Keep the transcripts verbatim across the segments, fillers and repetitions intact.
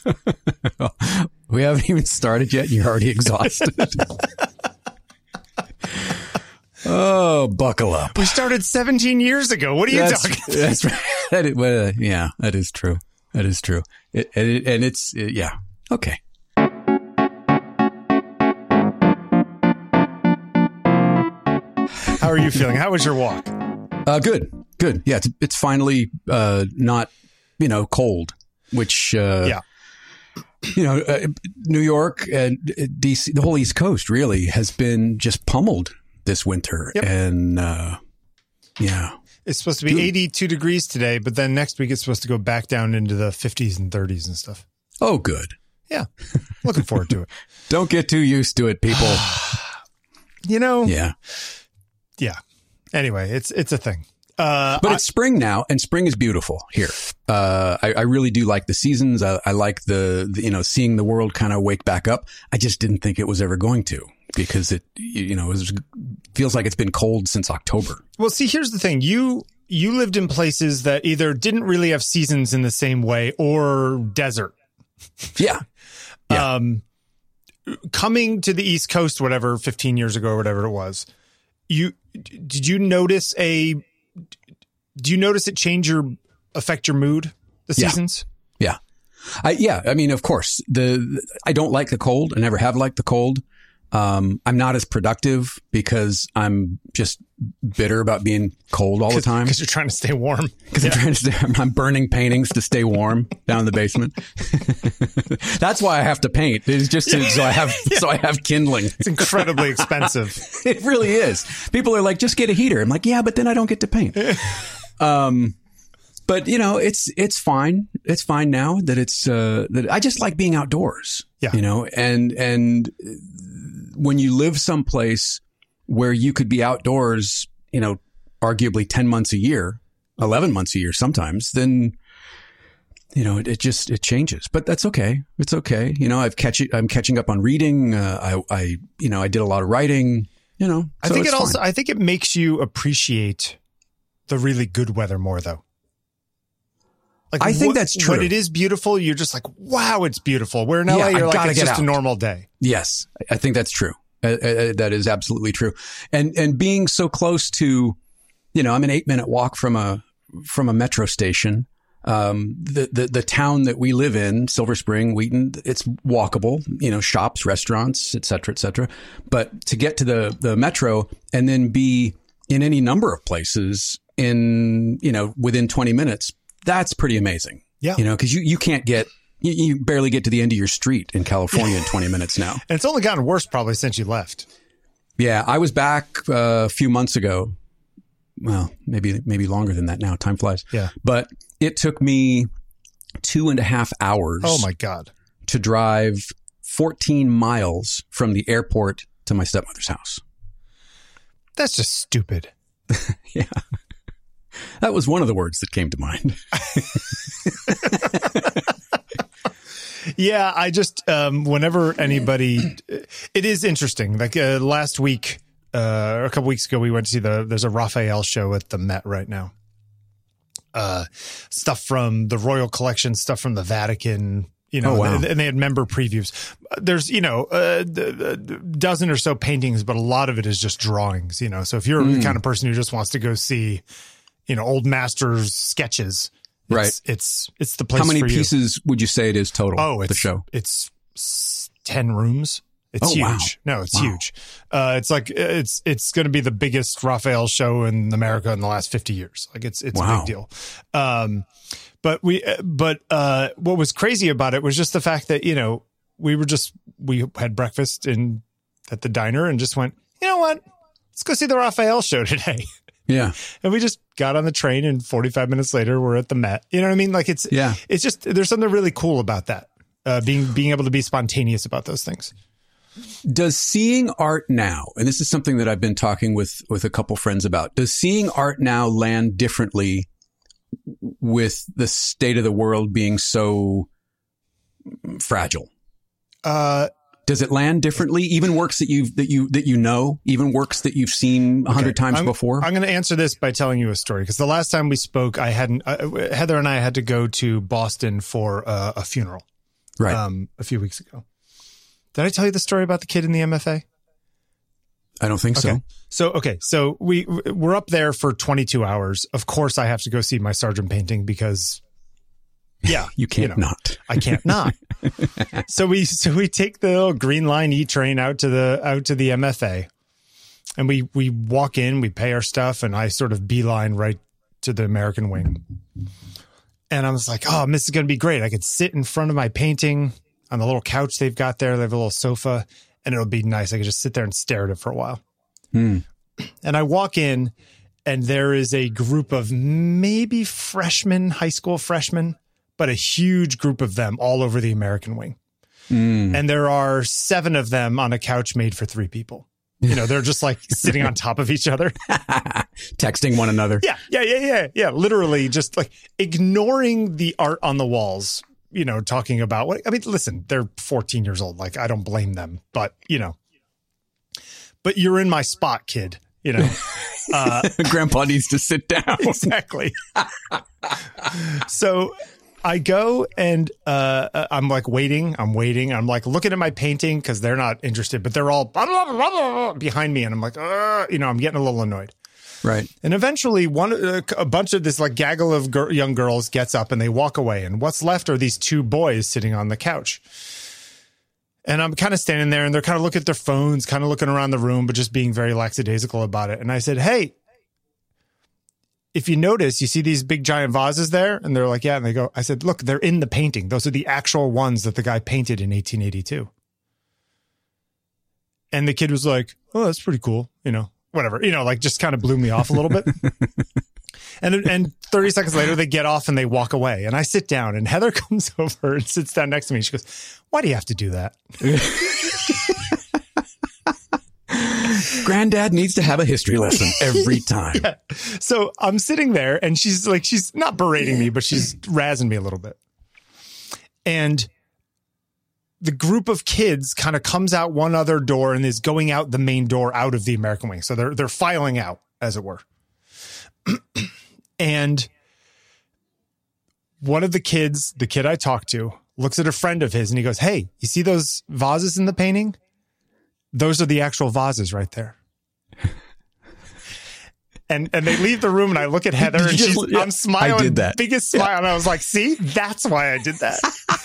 We haven't even started yet and you're already exhausted. Oh, buckle up. We started seventeen years ago. What are you that's, talking about? That's right. That is, well, uh, yeah, that is true. That is true. It, it, and it's, it, yeah. Okay. How are you feeling? How was your walk? Uh, good. Good. Yeah. It's, it's finally, uh, not, you know, cold, which, uh, yeah. you know, uh, New York and D C, the whole East Coast really has been just pummeled this winter. Yep. And, uh, yeah. It's supposed to be eighty-two degrees today, but then next week it's supposed to go back down into the fifties and thirties and stuff. Oh, good. Yeah. Looking forward to it. Don't get too used to it, people. You know? Yeah. Yeah. Anyway, it's it's a thing. Uh, but I, it's spring now, and spring is beautiful here. Uh, I, I really do like the seasons. I, I like the, the, you know, seeing the world kind of wake back up. I just didn't think it was ever going to, because it, you know, it was, feels like it's been cold since October. Well, see, here's the thing. You you lived in places that either didn't really have seasons in the same way or desert. Yeah. yeah. Um, coming to the East Coast, whatever, fifteen years ago or whatever it was, you did you notice a do you notice it change your affect your mood, the seasons? Yeah. yeah. I, yeah. I mean, of course, the, I don't like the cold. I never have liked the cold. Um, I'm not as productive because I'm just bitter about being cold all the time. Because you're trying to stay warm. Because yeah. I'm trying to stay, I'm burning paintings to stay warm down in the basement. That's why I have to paint. It's just to, so I have, yeah. so I have kindling. It's incredibly expensive. It really is. People are like, just get a heater. I'm like, yeah, but then I don't get to paint. Um, but you know, it's, it's fine. It's fine now that it's, uh, that I just like being outdoors, yeah. you know, and, and when you live someplace where you could be outdoors, you know, arguably ten months a year, eleven months a year sometimes, then, you know, it, it just, it changes, but that's okay. It's okay. You know, I've catch it, I'm catching up on reading. Uh, I, I, you know, I did a lot of writing, you know, so I think it fine. also, I think it makes you appreciate the really good weather more though. Like I think what, that's true. When it is beautiful, you're just like, wow, it's beautiful. Where in L A, yeah, you're like, it's just out. a normal day. Yes, I think that's true. Uh, uh, that is absolutely true. And and being so close to, you know, I'm an eight minute walk from a from a metro station. Um, the the the town that we live in, Silver Spring, Wheaton, it's walkable. You know, shops, restaurants, et cetera, et cetera. But to get to the the metro and then be in any number of places in, you know, within twenty minutes. That's pretty amazing. Yeah. You know, because you, you can't get, you, you barely get to the end of your street in California in twenty minutes now. And it's only gotten worse probably since you left. Yeah. I was back uh, a few months ago. Well, maybe, maybe longer than that now. Time flies. Yeah. But it took me two and a half hours. Oh my God. To drive fourteen miles from the airport to my stepmother's house. That's just stupid. Yeah. That was one of the words that came to mind. Yeah, I just, um, whenever anybody, it is interesting. Like uh, last week, uh, or a couple weeks ago, we went to see the, there's a Raphael show at the Met right now. Uh, stuff from the Royal Collection, stuff from the Vatican, you know, oh, wow. and they had member previews. There's, you know, a dozen or so paintings, but a lot of it is just drawings, you know. So if you're mm. the kind of person who just wants to go see, you know, old masters sketches, it's, right? It's it's the place. How many for pieces you. would you say it is total? Oh, it's the show. It's ten rooms. It's oh, huge. Wow. No, it's wow. huge. Uh, it's like it's it's going to be the biggest Raphael show in America in the last fifty years. Like it's it's wow. a big deal. Um, but we but uh, what was crazy about it was just the fact that, you know, we were just we had breakfast in at the diner and just went, you know what? Let's go see the Raphael show today. Yeah. And we just got on the train and forty-five minutes later we're at the Met. You know what I mean? Like it's, yeah. it's just, there's something really cool about that. Uh, being, being able to be spontaneous about those things. Does seeing art now, and this is something that I've been talking with, with a couple friends about, does seeing art now land differently with the state of the world being so fragile? Uh, Does it land differently? Even works that you've, that you, that you know, even works that you've seen a hundred okay. times I'm, before? I'm going to answer this by telling you a story. Because the last time we spoke, I hadn't, uh, Heather and I had to go to Boston for uh, a funeral. right. um, a few weeks ago. Did I tell you the story about the kid in the M F A? I don't think okay. so. So, okay. So we, we're up there for twenty-two hours. Of course I have to go see my sergeant painting because yeah, you can't you know, not. I can't not. so we, so we take the little Green Line E train out to the, out to the M F A, and we, we walk in, we pay our stuff, and I sort of beeline right to the American wing. And I was like, oh, this is going to be great. I could sit in front of my painting on the little couch they've got there. They have a little sofa, and it'll be nice. I could just sit there and stare at it for a while. Hmm. And I walk in, and there is a group of maybe freshmen, high school freshmen, but a huge group of them all over the American wing. Mm. And there are seven of them on a couch made for three people. You know, they're just like sitting on top of each other. Texting one another. Yeah, yeah, yeah, yeah. Yeah, literally just like ignoring the art on the walls, you know, talking about what, I mean, listen, they're fourteen years old. Like, I don't blame them, but, you know, but you're in my spot, kid, you know. Uh, Grandpa needs to sit down. Exactly. So I go and uh, I'm like waiting. I'm waiting. I'm like looking at my painting because they're not interested, but they're all blah, blah, blah, blah, behind me. And I'm like, uh, you know, I'm getting a little annoyed. Right. And eventually one, uh, a bunch of this like gaggle of gir- young girls gets up and they walk away. And what's left are these two boys sitting on the couch. And I'm kind of standing there and they're kind of looking at their phones, kind of looking around the room, but just being very lackadaisical about it. And I said, hey, if you notice, you see these big giant vases there? And they're like, yeah. And they go, I said, look, they're in the painting. Those are the actual ones that the guy painted in eighteen eighty-two. And the kid was like, oh, that's pretty cool. You know, whatever, you know, like just kind of blew me off a little bit. And and thirty seconds later, they get off and they walk away. And I sit down and Heather comes over and sits down next to me. She goes, why do you have to do that? Granddad needs to have a history lesson every time. Yeah. So I'm sitting there and she's like, she's not berating me, but she's razzing me a little bit. And the group of kids kind of comes out one other door and is going out the main door out of the American wing. So they're, they're filing out, as it were. And one of the kids, the kid I talked to, looks at a friend of his and he goes, hey, you see those vases in the painting? Those are the actual vases right there. And and they leave the room and I look at Heather and she's, yeah, I'm smiling. I did that. Biggest smile. Yeah. And I was like, see, that's why I did that.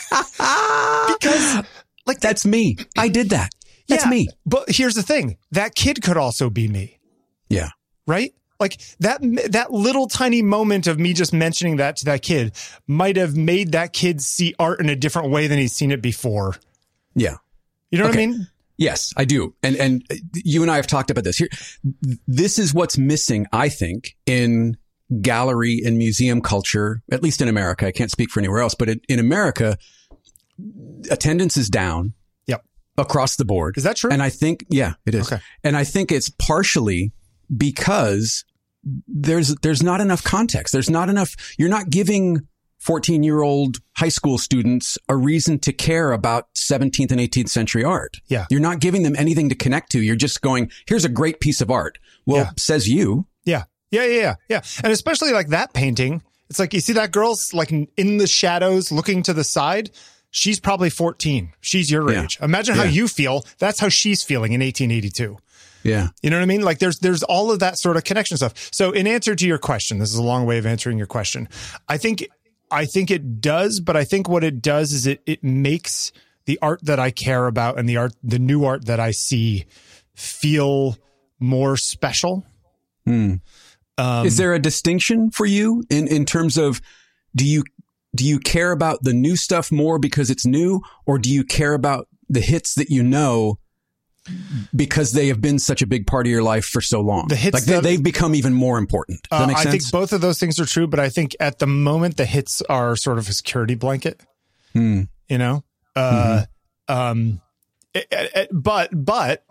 Because like that's me. I did that. That's yeah, me. But here's the thing. That kid could also be me. Yeah. Right? Like that, that little tiny moment of me just mentioning that to that kid might have made that kid see art in a different way than he's seen it before. Yeah. You know okay. what I mean? Yes, I do. And and you and I have talked about this here. This is what's missing, I think, in gallery and museum culture, at least in America. I can't speak for anywhere else, but in, in America, attendance is down. Yep. Across the board. Is that true? And I think, yeah, it is. Okay. And I think it's partially because there's there's not enough context. There's not enough. You're not giving fourteen-year-old high school students a reason to care about seventeenth and eighteenth century art. Yeah. You're not giving them anything to connect to. You're just going, here's a great piece of art. Well, yeah. says you. Yeah. Yeah, yeah, yeah, yeah. And especially like that painting, it's like, you see that girl's like in the shadows looking to the side. She's probably fourteen. She's your yeah. age. Imagine how yeah. you feel. That's how she's feeling in eighteen eighty-two. Yeah. You know what I mean? Like there's, there's all of that sort of connection stuff. So in answer to your question, this is a long way of answering your question. I think, I think it does, but I think what it does is it, it makes the art that I care about and the art, the new art that I see feel more special. Hmm. Um, is there a distinction for you in, in terms of, do you, do you care about the new stuff more because it's new, or do you care about the hits that you know because they have been such a big part of your life for so long? The hits, like they, that, they've become even more important. Does that uh, make sense? I think both of those things are true, but I think at the moment the hits are sort of a security blanket. Hmm. You know, uh, mm-hmm. um, it, it, but but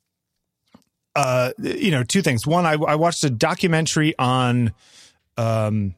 uh, you know, two things. One, I, I watched a documentary on, um,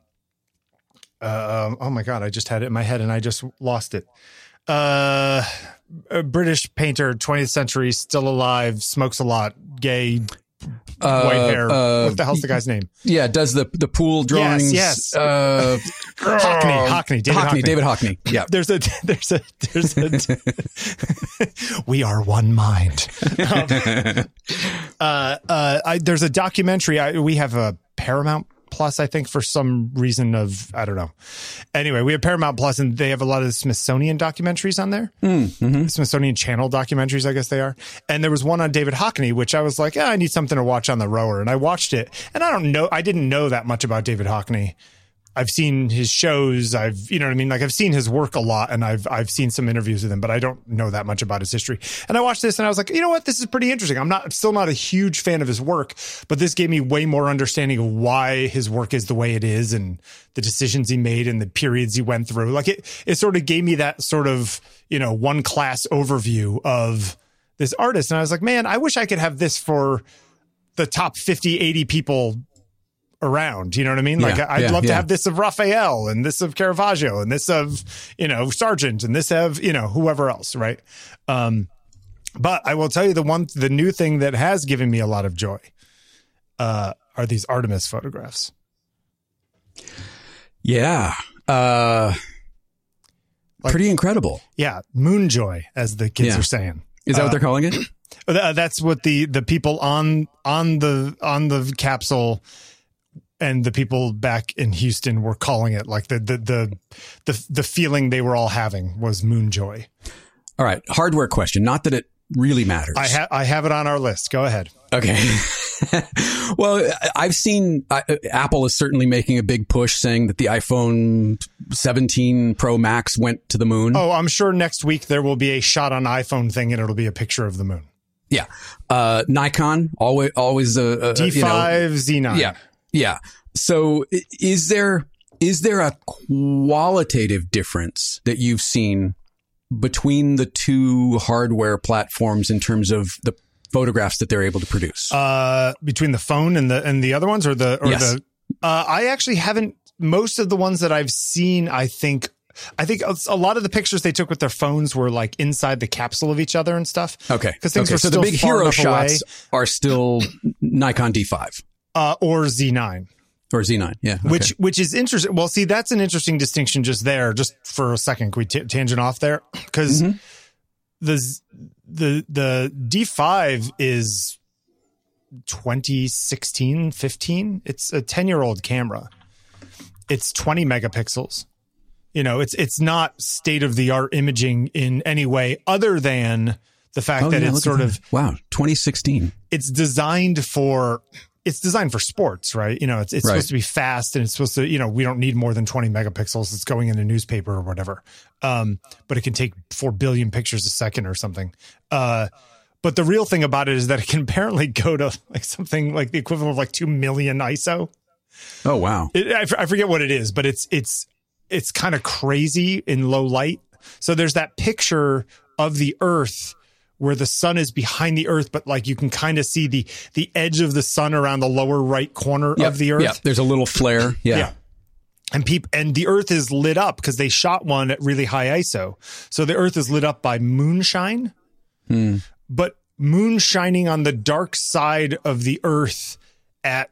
uh, oh my God, I just had it in my head and I just lost it. Uh, a British painter, twentieth century, still alive, smokes a lot, gay, uh, white hair. Uh, what the hell's the guy's name? Yeah, does the the pool drawings? Yes, yes. Uh, Hockney, Hockney, David Hockney. Hockney, David Hockney. Yeah. There's a, there's a, there's a, we are one mind. Um, uh, uh, I, there's a documentary. I, we have a Paramount Plus, I think, for some reason of, I don't know. Anyway, we have Paramount Plus, and they have a lot of the Smithsonian documentaries on there. Mm-hmm. Smithsonian Channel documentaries, I guess they are. And there was one on David Hockney, which I was like, oh, I need something to watch on the rower. And I watched it. And I don't know, I didn't know that much about David Hockney. I've seen his shows. I've, you know what I mean? Like I've seen his work a lot, and I've, I've seen some interviews with him, but I don't know that much about his history. And I watched this and I was like, you know what? This is pretty interesting. I'm not, I'm still not a huge fan of his work, but this gave me way more understanding of why his work is the way it is and the decisions he made and the periods he went through. Like it, it sort of gave me that sort of, you know, one class overview of this artist. And I was like, man, I wish I could have this for the top fifty, eighty people around, you know what I mean? Like yeah, I'd yeah, love yeah. to have this of Raphael and this of Caravaggio and this of, you know, Sargent and this of, you know, whoever else. Right. Um, but I will tell you the one, the new thing that has given me a lot of joy, uh, are these Artemis photographs. Yeah. Uh, like, pretty incredible. Yeah. Moon joy, as the kids yeah. are saying. Is that uh, what they're calling it? That's what the, the people on, on the, on the capsule and the people back in Houston were calling it. Like the, the, the, the, the feeling they were all having was moon joy. All right. Hardware question. Not that it really matters. I have, I have it on our list. Go ahead. Okay. Well, I've seen uh, Apple is certainly making a big push saying that the iPhone seventeen Pro Max went to the moon. Oh, I'm sure next week there will be a shot on iPhone thing and it'll be a picture of the moon. Yeah. Uh, Nikon, always, always a, a D five, you know, Z nine. Yeah. Yeah. So is there, is there a qualitative difference that you've seen between the two hardware platforms in terms of the photographs that they're able to produce? Uh, between the phone and the, and the other ones or the, or yes. the, uh, I actually haven't, most of the ones that I've seen, I think, I think a lot of the pictures they took with their phones were like inside the capsule of each other and stuff. Okay. Because things okay. were so still the big far hero enough shots away. Are still Nikon D five. Uh, or Z nine. Or Z nine, yeah. Okay. Which, which is interesting. Well, see, that's an interesting distinction just there, just for a second. Can we t- tangent off there? Because mm-hmm. the, the, the D five is twenty sixteen, fifteen. It's a ten year old camera. It's twenty megapixels. You know, it's, it's not state of the art imaging in any way other than the fact oh, that yeah, it's sort of, wow, twenty sixteen. It's designed for, it's designed for sports, right? You know, it's, it's right. supposed to be fast and it's supposed to, you know, we don't need more than twenty megapixels. It's going in a newspaper or whatever. Um, but it can take four billion pictures a second or something. Uh, but the real thing about it is that it can apparently go to like something like the equivalent of like two million I S O. Oh, wow. It, I, I forget what it is, but it's, it's, it's kind of crazy in low light. So there's that picture of the Earth where the sun is behind the Earth, but like you can kind of see the, the edge of the sun around the lower right corner yep, of the Earth. Yeah, there's a little flare. Yeah. yeah. And peop- and the Earth is lit up because they shot one at really high I S O. So the Earth is lit up by moonshine, hmm. but moon shining on the dark side of the Earth at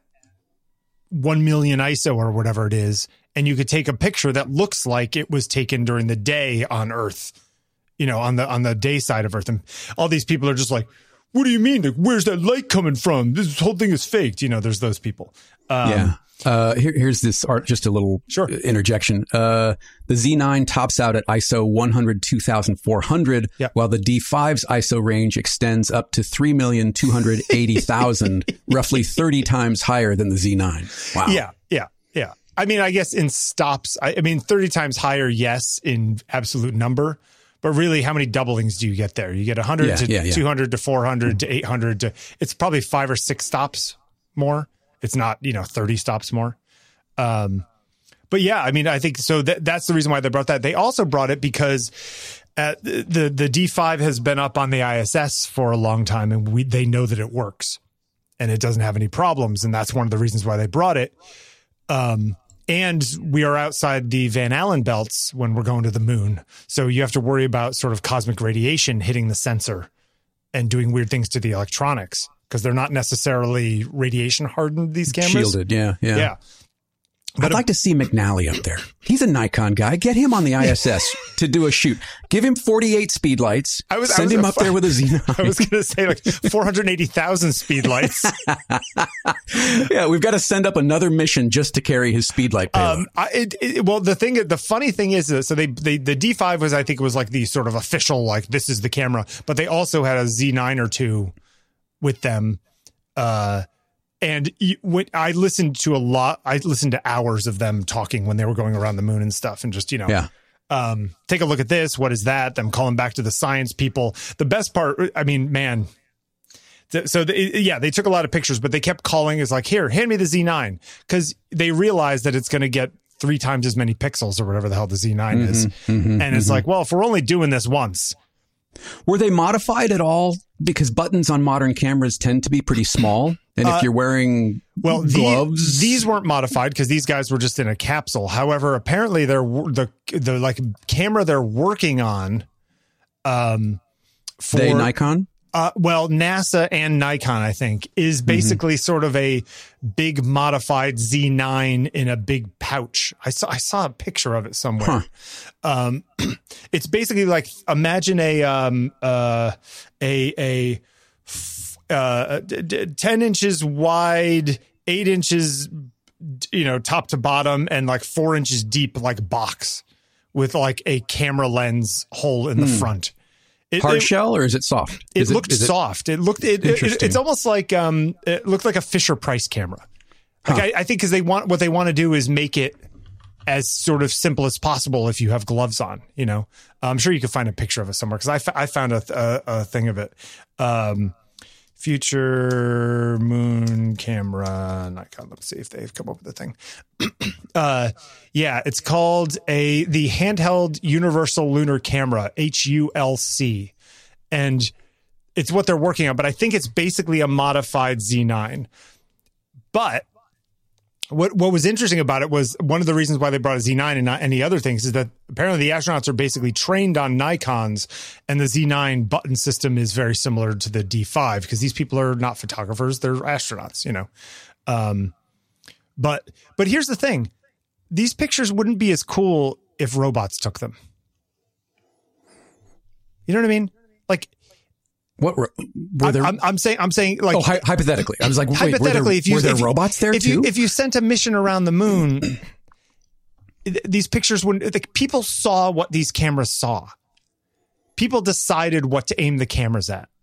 one million I S O or whatever it is. And you could take a picture that looks like it was taken during the day on Earth, you know, on the, on the day side of Earth. And all these people are just like, what do you mean? Like, where's that light coming from? This whole thing is faked. You know, there's those people. Um, yeah. Uh, here, here's this art, just a little sure. interjection. Uh, the Z nine tops out at I S O one hundred two thousand four hundred, yeah. while the D five's I S O range extends up to three million two hundred eighty thousand, roughly thirty times higher than the Z nine. Wow. Yeah. Yeah. Yeah. I mean, I guess in stops, I, I mean, thirty times higher, yes, in absolute number. But really, how many doublings do you get there? You get one hundred yeah, to yeah, yeah. two hundred to four hundred to eight hundred to, it's probably five or six stops more. It's not, you know, thirty stops more. Um, but yeah, I mean, I think so that that's the reason why they brought that. They also brought it because uh, the, the D five has been up on the I S S for a long time and we, they know that it works and it doesn't have any problems. And that's one of the reasons why they brought it. Um, And we are outside the Van Allen belts when we're going to the moon. So you have to worry about sort of cosmic radiation hitting the sensor and doing weird things to the electronics because they're not necessarily radiation hardened, these cameras. Shielded, yeah, yeah. Yeah. But I'd like to see McNally up there. He's a Nikon guy. Get him on the I S S to do a shoot. Give him forty-eight speed lights. I was, Send I was him up there with a Z nine. I was going to say like four hundred eighty thousand speed lights. Yeah, we've got to send up another mission just to carry his speed light payload. Um, I, it, it, well, the thing, the funny thing is, so they, they, the D five was, I think, was like the sort of official, like this is the camera, but they also had a Z nine or two with them. Uh, And when I listened to a lot, I listened to hours of them talking when they were going around the moon and stuff, and just, you know, yeah. um, take a look at this. What is that? Them calling back to the science people. The best part, I mean, man. So, the, yeah, they took a lot of pictures, but they kept calling is like, here, hand me the Z nine, because they realized that it's going to get three times as many pixels or whatever the hell the Z nine mm-hmm, is. Mm-hmm, and it's mm-hmm. like, well, if we're only doing this once. Were they modified at all? Because buttons on modern cameras tend to be pretty small. And if uh, you're wearing well, gloves, the, these weren't modified because these guys were just in a capsule. However, apparently they're the the like camera they're working on. Um, for they Nikon. Uh, well, NASA and Nikon, I think, is basically mm-hmm. sort of a big modified Z nine in a big pouch. I saw I saw a picture of it somewhere. Huh. Um, it's basically like imagine a um uh a a. Uh, d- d- ten inches wide, eight inches, you know, top to bottom, and like four inches deep, like box with like a camera lens hole in the mm. front. It, Hard it, shell, or is it soft? It is looked it, soft. It, it looked. It, it, it's almost like um. It looked like a Fisher Price camera. Like huh. I, I think because they want what they want to do is make it as sort of simple as possible if you have gloves on. You know, I'm sure you could find a picture of it somewhere because I, f- I found a, a a thing of it. Um. Future moon camera Nikon. Let's see if they've come up with the thing. uh, yeah, it's called a the handheld universal lunar camera, H U L C, and it's what they're working on. But I think it's basically a modified Z nine. But what what was interesting about it was one of the reasons why they brought a Z nine and not any other things is that apparently the astronauts are basically trained on Nikons, and the Z nine button system is very similar to the D five because these people are not photographers, they're astronauts, you know. Um, but but here's the thing. These pictures wouldn't be as cool if robots took them. You know what I mean? Like What were, were there? I'm, I'm saying, I'm saying, like, oh, hi- hypothetically, I was like, wait, hypothetically, were there, if you, were there if, robots there if too? You, if you sent a mission around the moon, these pictures wouldn't. Like, people saw what these cameras saw. People decided what to aim the cameras at.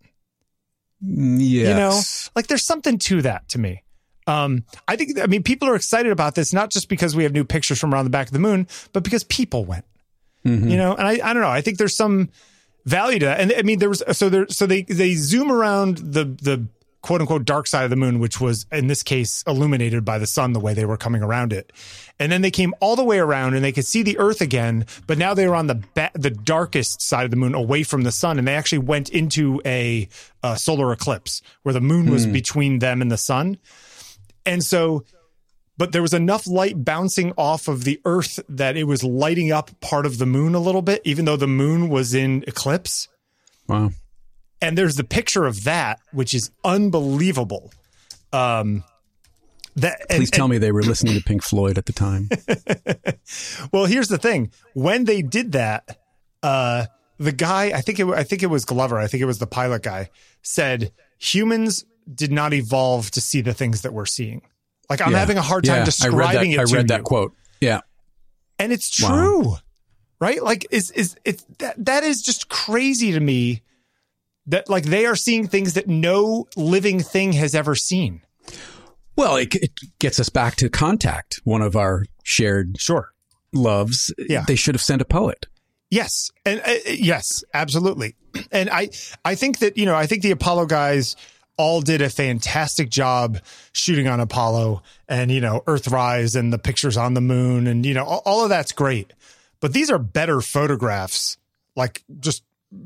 Yes. You know, like there's something to that to me. Um, I think, I mean, people are excited about this, not just because we have new pictures from around the back of the moon, but because people went, mm-hmm. you know, and I, I don't know. I think there's some value to that. And I mean, there was, so there, so they, they zoom around the, the quote unquote dark side of the moon, which was in this case illuminated by the sun, the way they were coming around it. And then they came all the way around and they could see the Earth again, but now they were on the ba- the darkest side of the moon away from the sun. And they actually went into a, a solar eclipse where the moon was mm. between them and the sun. And so, but there was enough light bouncing off of the Earth that it was lighting up part of the moon a little bit, even though the moon was in eclipse. Wow. And there's the picture of that, which is unbelievable. Um, that, Please and, tell and, me they were listening to Pink Floyd at the time. Well, here's the thing. When they did that, uh, the guy, I think it, I think it was Glover, I think it was the pilot guy, said humans did not evolve to see the things that we're seeing. Like, I'm yeah. having a hard time yeah. describing I read that, it I to read that you. quote. Yeah. And it's true. Wow. Right? Like, is is it that that is just crazy to me that, like, they are seeing things that no living thing has ever seen. Well, it, it gets us back to Contact, one of our shared sure loves. Yeah. They should have sent a poet. Yes. And uh, yes, absolutely. And I I think that, you know, I think the Apollo guys all did a fantastic job shooting on Apollo and, you know, Earthrise and the pictures on the moon and, you know, all, all of that's great. But these are better photographs, like just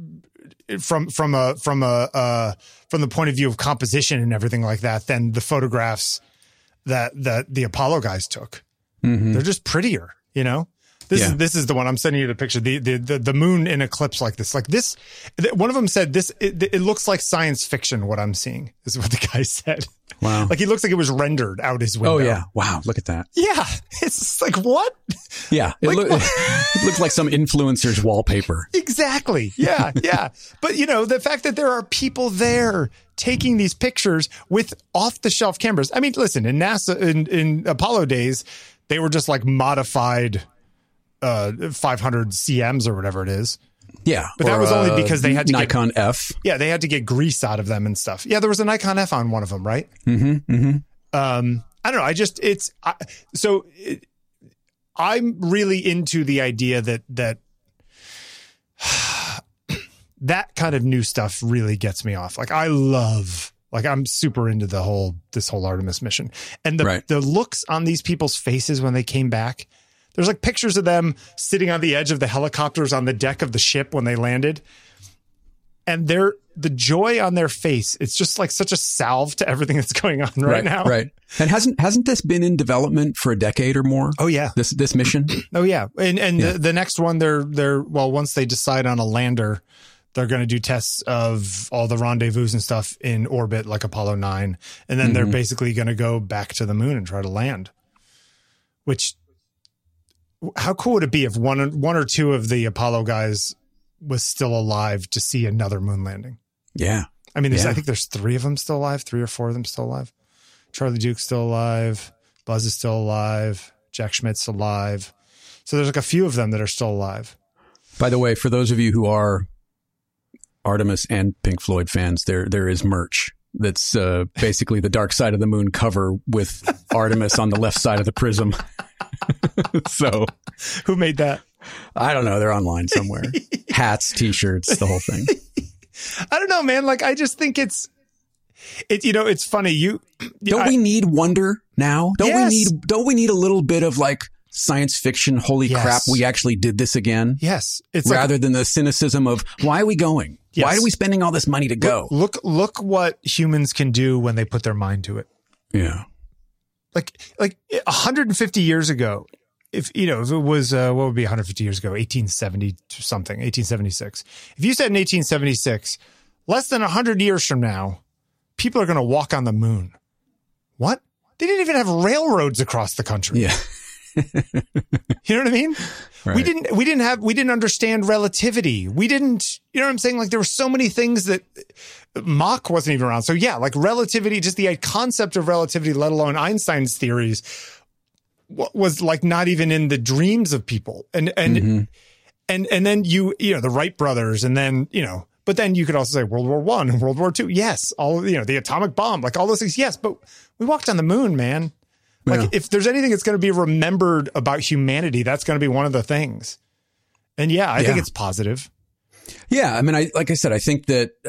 from from a from a uh, from the point of view of composition and everything like that than the photographs that that the Apollo guys took. Mm-hmm. They're just prettier, you know. This yeah. is this is the one I'm sending you the picture. The the the, the moon in eclipse like this, like this. One of them said this. It, it looks like science fiction. What I'm seeing is what the guy said. Wow. Like he looks like it was rendered out his window. Oh yeah. Wow. Look at that. Yeah. It's just like what? Yeah. It, like, look, it looks like some influencer's wallpaper. Exactly. Yeah. Yeah. But you know, the fact that there are people there taking these pictures with off the shelf cameras. I mean, listen, in NASA, in, in Apollo days, they were just like modified uh, five hundred C Ms or whatever it is. Yeah. But that was only because they had to Nikon get, F. Yeah, they had to get grease out of them and stuff. Yeah, there was a Nikon F on one of them, right? Mm-hmm. Mm-hmm. Um, I don't know. I just, it's, I, so it, I'm really into the idea that, that, that kind of new stuff really gets me off. Like I love, like I'm super into the whole, this whole Artemis mission and the, right. the looks on these people's faces when they came back. There's like pictures of them sitting on the edge of the helicopters on the deck of the ship when they landed. And they're, the joy on their face, it's just like such a salve to everything that's going on right, right now. Right. And hasn't hasn't this been in development for a decade or more? Oh yeah. This this mission? Oh yeah. And and yeah. The, the next one they're they're well, once they decide on a lander, they're going to do tests of all the rendezvous and stuff in orbit like Apollo nine. And then mm-hmm. they're basically going to go back to the moon and try to land. Which, how cool would it be if one one or two of the Apollo guys was still alive to see another moon landing? Yeah. I mean, there's, yeah. I think there's three of them still alive, three or four of them still alive. Charlie Duke's still alive. Buzz is still alive. Jack Schmidt's alive. So there's like a few of them that are still alive. By the way, for those of you who are Artemis and Pink Floyd fans, there there is merch that's uh, basically the Dark Side of the Moon cover with Artemis on the left side of the prism. So, who made that? I don't know. They're online somewhere. Hats, T-shirts, the whole thing. I don't know, man. Like, I just think it's, it. You know, it's funny. You don't I, we need wonder now? Don't yes. we need? Don't we need a little bit of like science fiction? Holy yes. crap! We actually did this again. Yes, it's rather like, than the cynicism of why are we going? Yes. Why are we spending all this money to go? Look, look, look what humans can do when they put their mind to it. Yeah, like like one hundred fifty years ago. If, you know, if it was, uh, what would be one hundred fifty years ago, eighteen seventy something, eighteen seventy-six. If you said in eighteen seventy-six, less than one hundred years from now, people are going to walk on the moon. What? They didn't even have railroads across the country. Yeah. You know what I mean? Right. We didn't, we didn't have, we didn't understand relativity. We didn't, you know what I'm saying? Like there were so many things that Mach wasn't even around. So yeah, like relativity, just the concept of relativity, let alone Einstein's theories, was like not even in the dreams of people. And, and, mm-hmm. and, and then you, you know, the Wright brothers, and then, you know, but then you could also say World War One and World War Two. Yes. All, you know, the atomic bomb, like all those things. Yes. But we walked on the moon, man. Like yeah. if there's anything that's going to be remembered about humanity, that's going to be one of the things. And yeah, I yeah. think it's positive. Yeah. I mean, I, like I said, I think that, uh,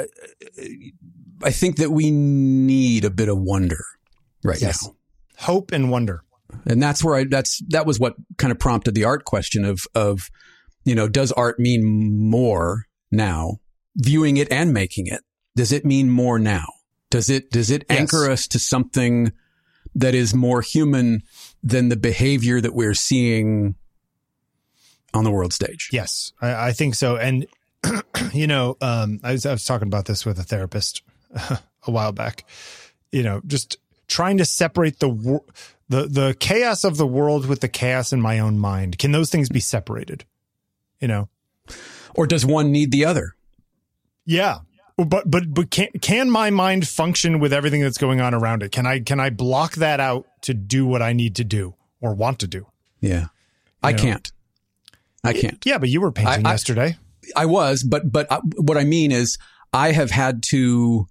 I think that we need a bit of wonder right yes. now. Hope and wonder. And that's where I, that's, that was what kind of prompted the art question of, of, you know, does art mean more now? Viewing it and making it. Does it mean more now? Does it, does it yes. anchor us to something that is more human than the behavior that we're seeing on the world stage? Yes, I, I think so. And, you know, um, I was, I was talking about this with a therapist a while back, you know, just trying to separate the wor- the the chaos of the world with the chaos in my own mind. Can those things be separated? You know, or does one need the other? Yeah, but but but can can my mind function with everything that's going on around it? Can I can I block that out to do what I need to do or want to do? Yeah, you I know? can't. I can't. Yeah, but you were painting I, I, yesterday. I was, but but I, what I mean is, I have had to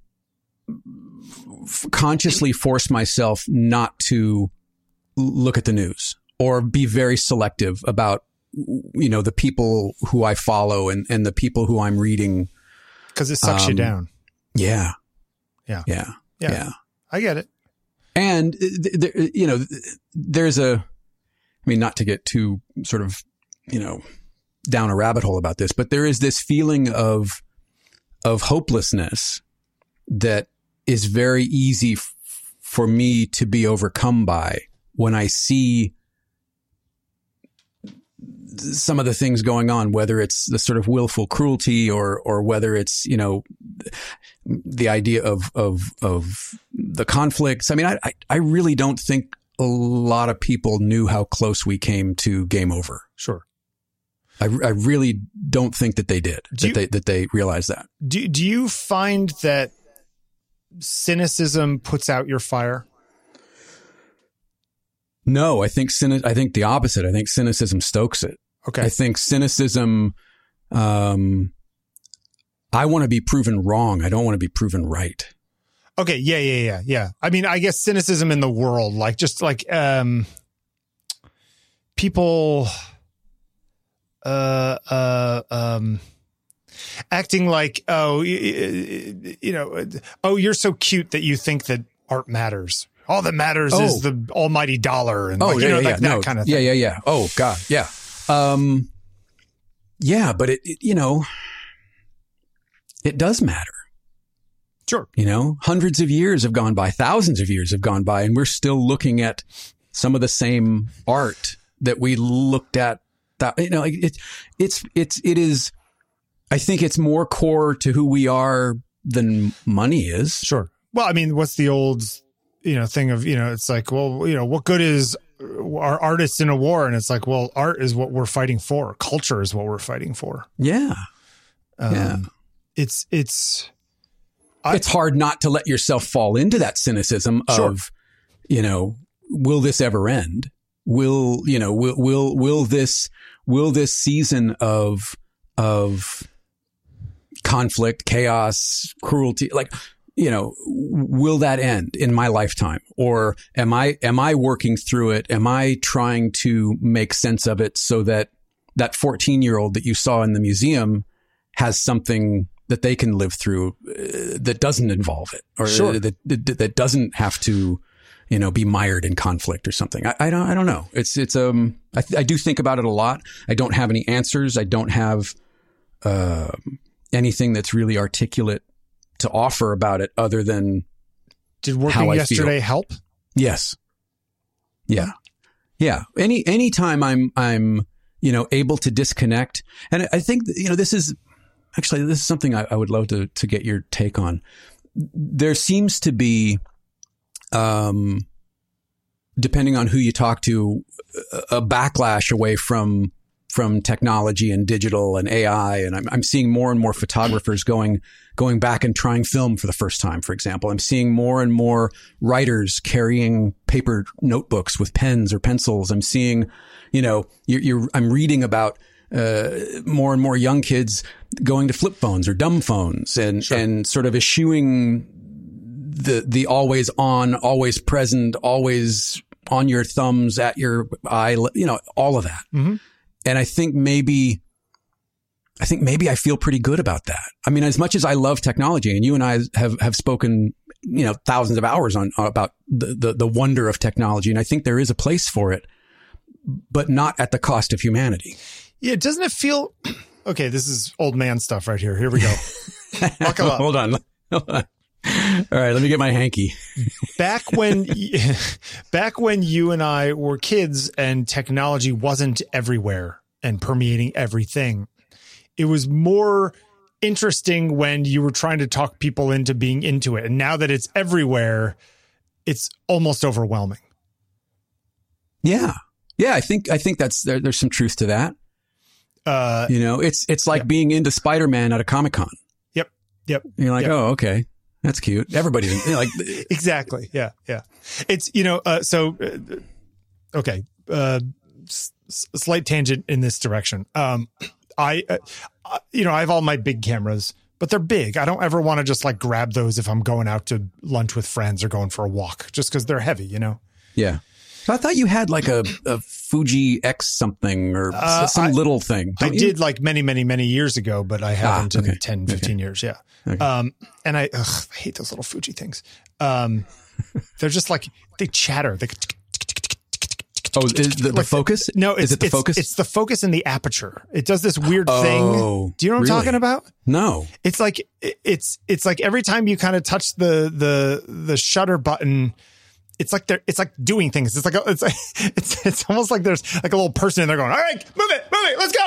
f- consciously force myself not to look at the news or be very selective about, you know, the people who I follow and, and the people who I'm reading. Because it sucks um, you down. Yeah. yeah. Yeah. Yeah. Yeah. I get it. And, th- th- you know, there's a, I mean, not to get too sort of, you know, down a rabbit hole about this, but there is this feeling of, of hopelessness that is very easy f- for me to be overcome by when I see some of the things going on, whether it's the sort of willful cruelty or, or whether it's, you know, the idea of, of, of the conflicts. I mean, I, I really don't think a lot of people knew how close we came to game over. Sure. I, I really don't think that they did, do that you, they, that they realized that. Do, do you find that cynicism puts out your fire? No, I think cyni- I think the opposite. I think cynicism stokes it. Okay. I think cynicism, um, I want to be proven wrong. I don't want to be proven right. Okay. Yeah, yeah, yeah, yeah. I mean, I guess cynicism in the world, like just like um, people uh, uh, um, acting like, oh, you, you know, oh, you're so cute that you think that art matters. All that matters oh. is the almighty dollar. And oh, like, yeah, you know, yeah, like yeah. that no, kind of thing. Yeah, yeah, yeah. Oh, God. Yeah. Um, yeah, but it, it, you know, it does matter. Sure. You know, hundreds of years have gone by, thousands of years have gone by, and we're still looking at some of the same art that we looked at. That, you know, like it, it's, it's, it is, I think it's more core to who we are than money is. Sure. Well, I mean, what's the old, you know, thing of, you know, it's like, well, you know, what good is our artists in a war? And it's like, well, art is what we're fighting for. Culture is what we're fighting for. Yeah. Um, yeah. It's, it's, I, it's hard not to let yourself fall into that cynicism sure. of, you know, will this ever end? Will, you know, will, will, will this, will this season of, of conflict, chaos, cruelty, like, you know, will that end in my lifetime? Or am I, am I working through it? Am I trying to make sense of it so that that fourteen year old that you saw in the museum has something that they can live through uh, that doesn't involve it, or sure. that, that, that doesn't have to, you know, be mired in conflict or something. I, I don't, I don't know. It's, it's, um, I, th- I do think about it a lot. I don't have any answers. I don't have, uh, anything that's really articulate to offer about it other than did working how I yesterday feel. help? Yes. Yeah. Yeah. Any, anytime I'm, I'm, you know, able to disconnect. And I think, you know, this is actually, this is something I, I would love to, to get your take on. There seems to be, um, depending on who you talk to, a backlash away from, from technology and digital and A I. And I'm, I'm seeing more and more photographers going, going back and trying film for the first time, for example. I'm seeing more and more writers carrying paper notebooks with pens or pencils. I'm seeing, you know, you're, you're I'm reading about, uh, more and more young kids going to flip phones or dumb phones and, sure. and sort of eschewing the, the always on, always present, always on your thumbs, at your eye, you know, all of that. Mm-hmm. And I think maybe, I think maybe I feel pretty good about that. I mean, as much as I love technology, and you and I have, have spoken, you know, thousands of hours on about the, the, the wonder of technology. And I think there is a place for it, but not at the cost of humanity. Yeah. Doesn't it feel, okay, this is old man stuff right here. Here we go. Buckle up. Hold on. Hold on. All right. Let me get my hanky. Back when, back when you and I were kids and technology wasn't everywhere and permeating everything, it was more interesting when you were trying to talk people into being into it. And now that it's everywhere, it's almost overwhelming. Yeah. Yeah. I think, I think that's, there, there's some truth to that. Uh, you know, it's, it's like yeah. being into Spider-Man at a Comic-Con. Yep. Yep. And you're like, yep. oh, okay. That's cute. Everybody's you know, like, exactly. Yeah. Yeah. It's, you know, uh, so, uh, okay. Uh, s- slight tangent in this direction. Um, I, uh, you know, I have all my big cameras, but they're big. I don't ever want to just like grab those if I'm going out to lunch with friends or going for a walk, just because they're heavy, you know? Yeah. So I thought you had like a, a Fuji X something or uh, some I, little thing. I you? did like many, many, many years ago, but I haven't ah, okay. in ten, fifteen okay. years. Yeah. Okay. Um, and I, ugh, I hate those little Fuji things. Um, they're just like, they chatter. They Oh, is the, the like, focus? No, it's, is it the it's, focus? It's the focus in the aperture. It does this weird oh, thing. Do you know what really? I'm talking about? No. It's like, it's, it's like every time you kind of touch the, the, the shutter button, it's like they're, it's like doing things. It's like, a, it's like, it's, it's almost like there's like a little person in there going, all right, move it, move it, let's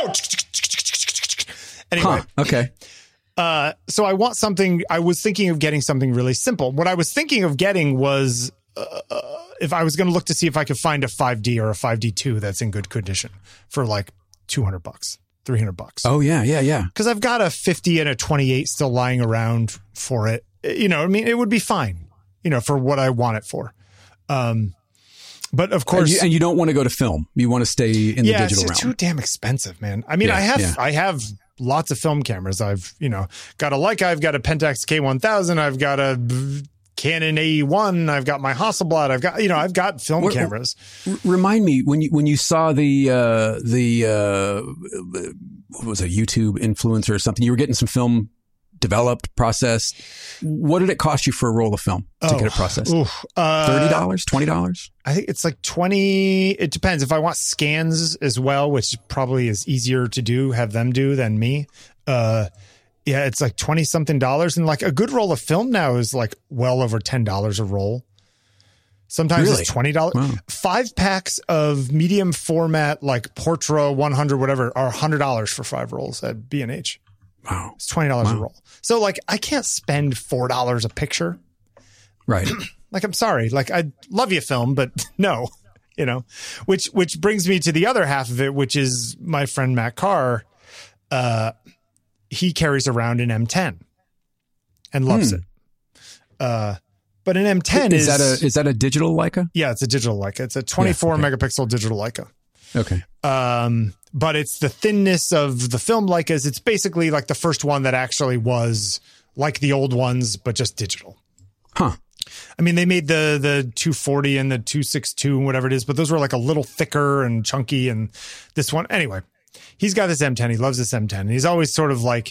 go. Anyway. Huh, okay. Uh, so I want something, I was thinking of getting something really simple. What I was thinking of getting was, uh, if I was going to look to see if I could find a five D or a five D two that's in good condition for like two hundred bucks, three hundred bucks. Oh yeah, yeah, yeah. Because I've got a fifty and a twenty-eight still lying around for it. You know, I mean, it would be fine, you know, for what I want it for. Um, but of course, and you, and you don't want to go to film. You want to stay in yeah, the digital realm. It's too damn expensive, man. I mean, yeah, I have, yeah. I have lots of film cameras. I've, you know, got a Leica, I've got a Pentax K one thousand, I've got a Canon A E one, I've got my Hasselblad, I've got, you know, I've got film what, cameras. Remind me when you when you saw the uh, the uh, what was it, YouTube influencer or something? You were getting some film developed, processed. What did it cost you for a roll of film to oh, get it processed? Uh, Thirty dollars, twenty dollars? I think it's like twenty. It depends. If I want scans as well, which probably is easier to do, have them do than me. Uh, yeah, it's like twenty something dollars, and like a good roll of film now is like well over ten dollars a roll. Sometimes really? It's twenty dollars. Wow. Five packs of medium format, like Portra one hundred, whatever, are one hundred dollars for five rolls at B and H. Wow. It's twenty dollars wow. a roll. So like I can't spend four dollars a picture. Right. Like, I'm sorry. Like, I love you, film, but no, you know, which, which brings me to the other half of it, which is my friend Matt Carr. Uh, he carries around an M ten and loves hmm. it. Uh, but an M ten is, is that a, is that a digital Leica? Yeah, it's a digital Leica. It's a twenty-four yeah, okay. megapixel digital Leica. Okay. Um, but it's the thinness of the film Leicas. It's basically like the first one that actually was like the old ones, but just digital. Huh. I mean, they made the the two forty and the two sixty-two and whatever it is, but those were like a little thicker and chunky. And this one, anyway, he's got this M ten. He loves this M ten. And he's always sort of like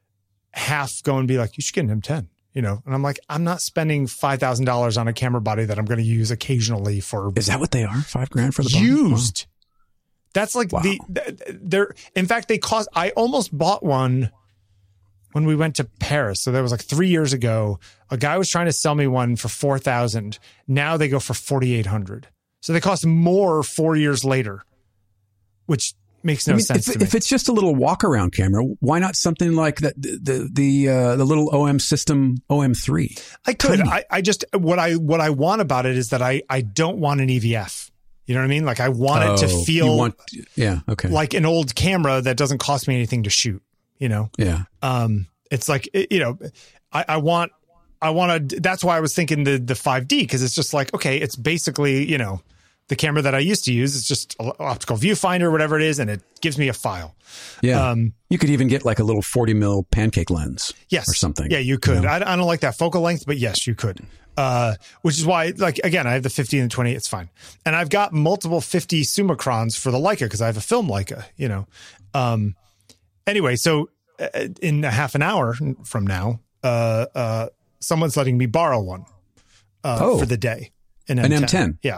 half going to be like, you should get an M ten, you know? And I'm like, I'm not spending five thousand dollars on a camera body that I'm going to use occasionally for. Is that what they are? Five grand for the body? Used. Wow. That's like wow. the, they're, in fact, they cost, I almost bought one when we went to Paris. So that was like three years ago. A guy was trying to sell me one for four thousand. Now they go for forty-eight hundred. So they cost more four years later, which makes no I mean, sense if, to me. If it's just a little walk around camera, why not something like that? The, the, the, uh, the little O M system O M three. I could, I, I just, what I, what I want about it is that I, I don't want an E V F. You know what I mean? Like I want oh, it to feel want, yeah, okay. like an old camera that doesn't cost me anything to shoot, you know? Yeah. Um, it's like, you know, I, I want, I want to, that's why I was thinking the, the five D, cause it's just like, okay, it's basically, you know, the camera that I used to use. It's just an optical viewfinder, whatever it is. And it gives me a file. Yeah. Um, you could even get like a little forty mil pancake lens. Yes. Or something. Yeah, you could. You know? I, I don't like that focal length, but yes, you could. Uh, which is why, like, again, I have the fifty and the twenty. It's fine. And I've got multiple fifty Summicrons for the Leica because I have a film Leica, you know. Um, anyway, so uh, in a half an hour from now, uh, uh, someone's letting me borrow one uh, oh. for the day. An M ten. An M ten? Yeah.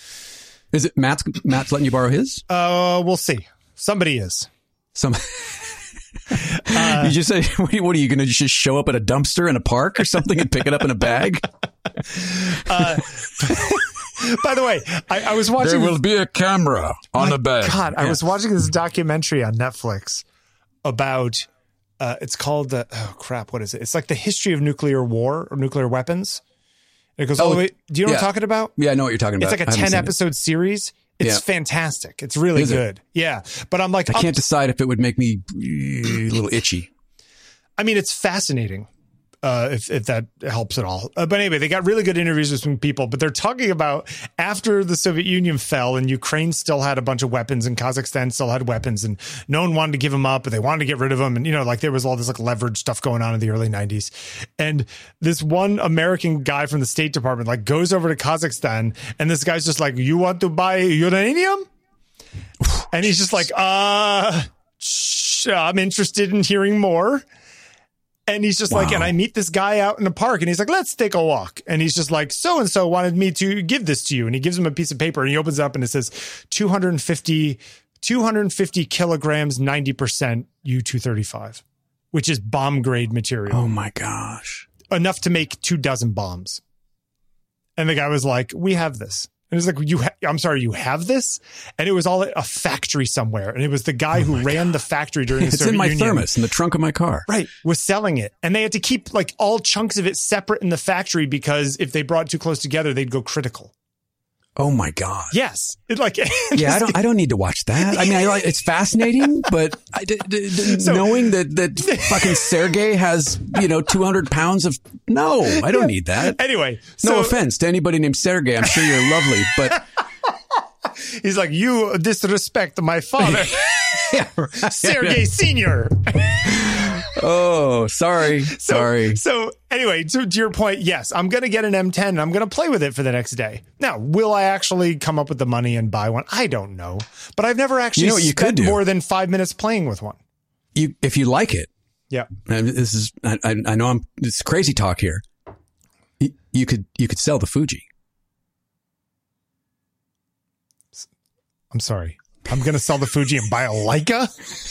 Is it Matt's, Matt's letting you borrow his? Uh, we'll see. Somebody is. Some. uh, you just say, what are you going to just show up at a dumpster in a park or something and pick it up in a bag? uh, by the way, I, I was watching. There will be a camera on a bag. God, yeah. I was watching this documentary on Netflix about. Uh, it's called. Uh, oh crap! What is it? It's like the history of nuclear war or nuclear weapons. It goes all the way. Do you know yeah. what I'm talking about? Yeah, I know what you're talking about. It's like a ten episode series. It's yeah. fantastic. It's really is good. It? Yeah. But I'm like, I can't decide if it would make me a little itchy. I mean, it's fascinating. Uh, if, if that helps at all. Uh, but anyway, they got really good interviews with some people, but they're talking about after the Soviet Union fell and Ukraine still had a bunch of weapons and Kazakhstan still had weapons and no one wanted to give them up, but they wanted to get rid of them. And, you know, like there was all this like leverage stuff going on in the early nineties. And this one American guy from the State Department like goes over to Kazakhstan and this guy's just like, you want to buy uranium? And he's just like, uh, sh- I'm interested in hearing more. And he's just wow. like, and I meet this guy out in the park and he's like, let's take a walk. And he's just like, so-and-so wanted me to give this to you. And he gives him a piece of paper and he opens it up and it says two hundred fifty, two hundred fifty kilograms, ninety percent U two thirty-five, which is bomb grade material. Oh my gosh. Enough to make two dozen bombs. And the guy was like, we have this. And it was like, you, ha- I'm sorry, you have this? And it was all at a factory somewhere. And it was the guy oh who ran God. the factory during the it's Soviet in my Union. thermos in the trunk of my car. Right. Was selling it. And they had to keep like all chunks of it separate in the factory because if they brought it too close together, they'd go critical. Oh my God. Yes. It like, yeah, I don't, I don't need to watch that. I mean, I like, it's fascinating, but I, d- d- d- so, knowing that, that fucking Sergey has, you know, two hundred pounds of, no, I don't need that. Anyway. No so, offense to anybody named Sergey. I'm sure you're lovely, but. He's like, you disrespect my father. Yeah, right. Sergey Senior. Oh, sorry. So, sorry. So anyway, to, to your point, yes, I'm going to get an M ten and I'm going to play with it for the next day. Now, will I actually come up with the money and buy one? I don't know. But I've never actually you know what you spent could do? more than five minutes playing with one. You, if you like it. Yeah. And this is, I, I know I'm, it's crazy talk here. You, you could, you could sell the Fuji. I'm sorry. I'm going to sell the Fuji and buy a Leica.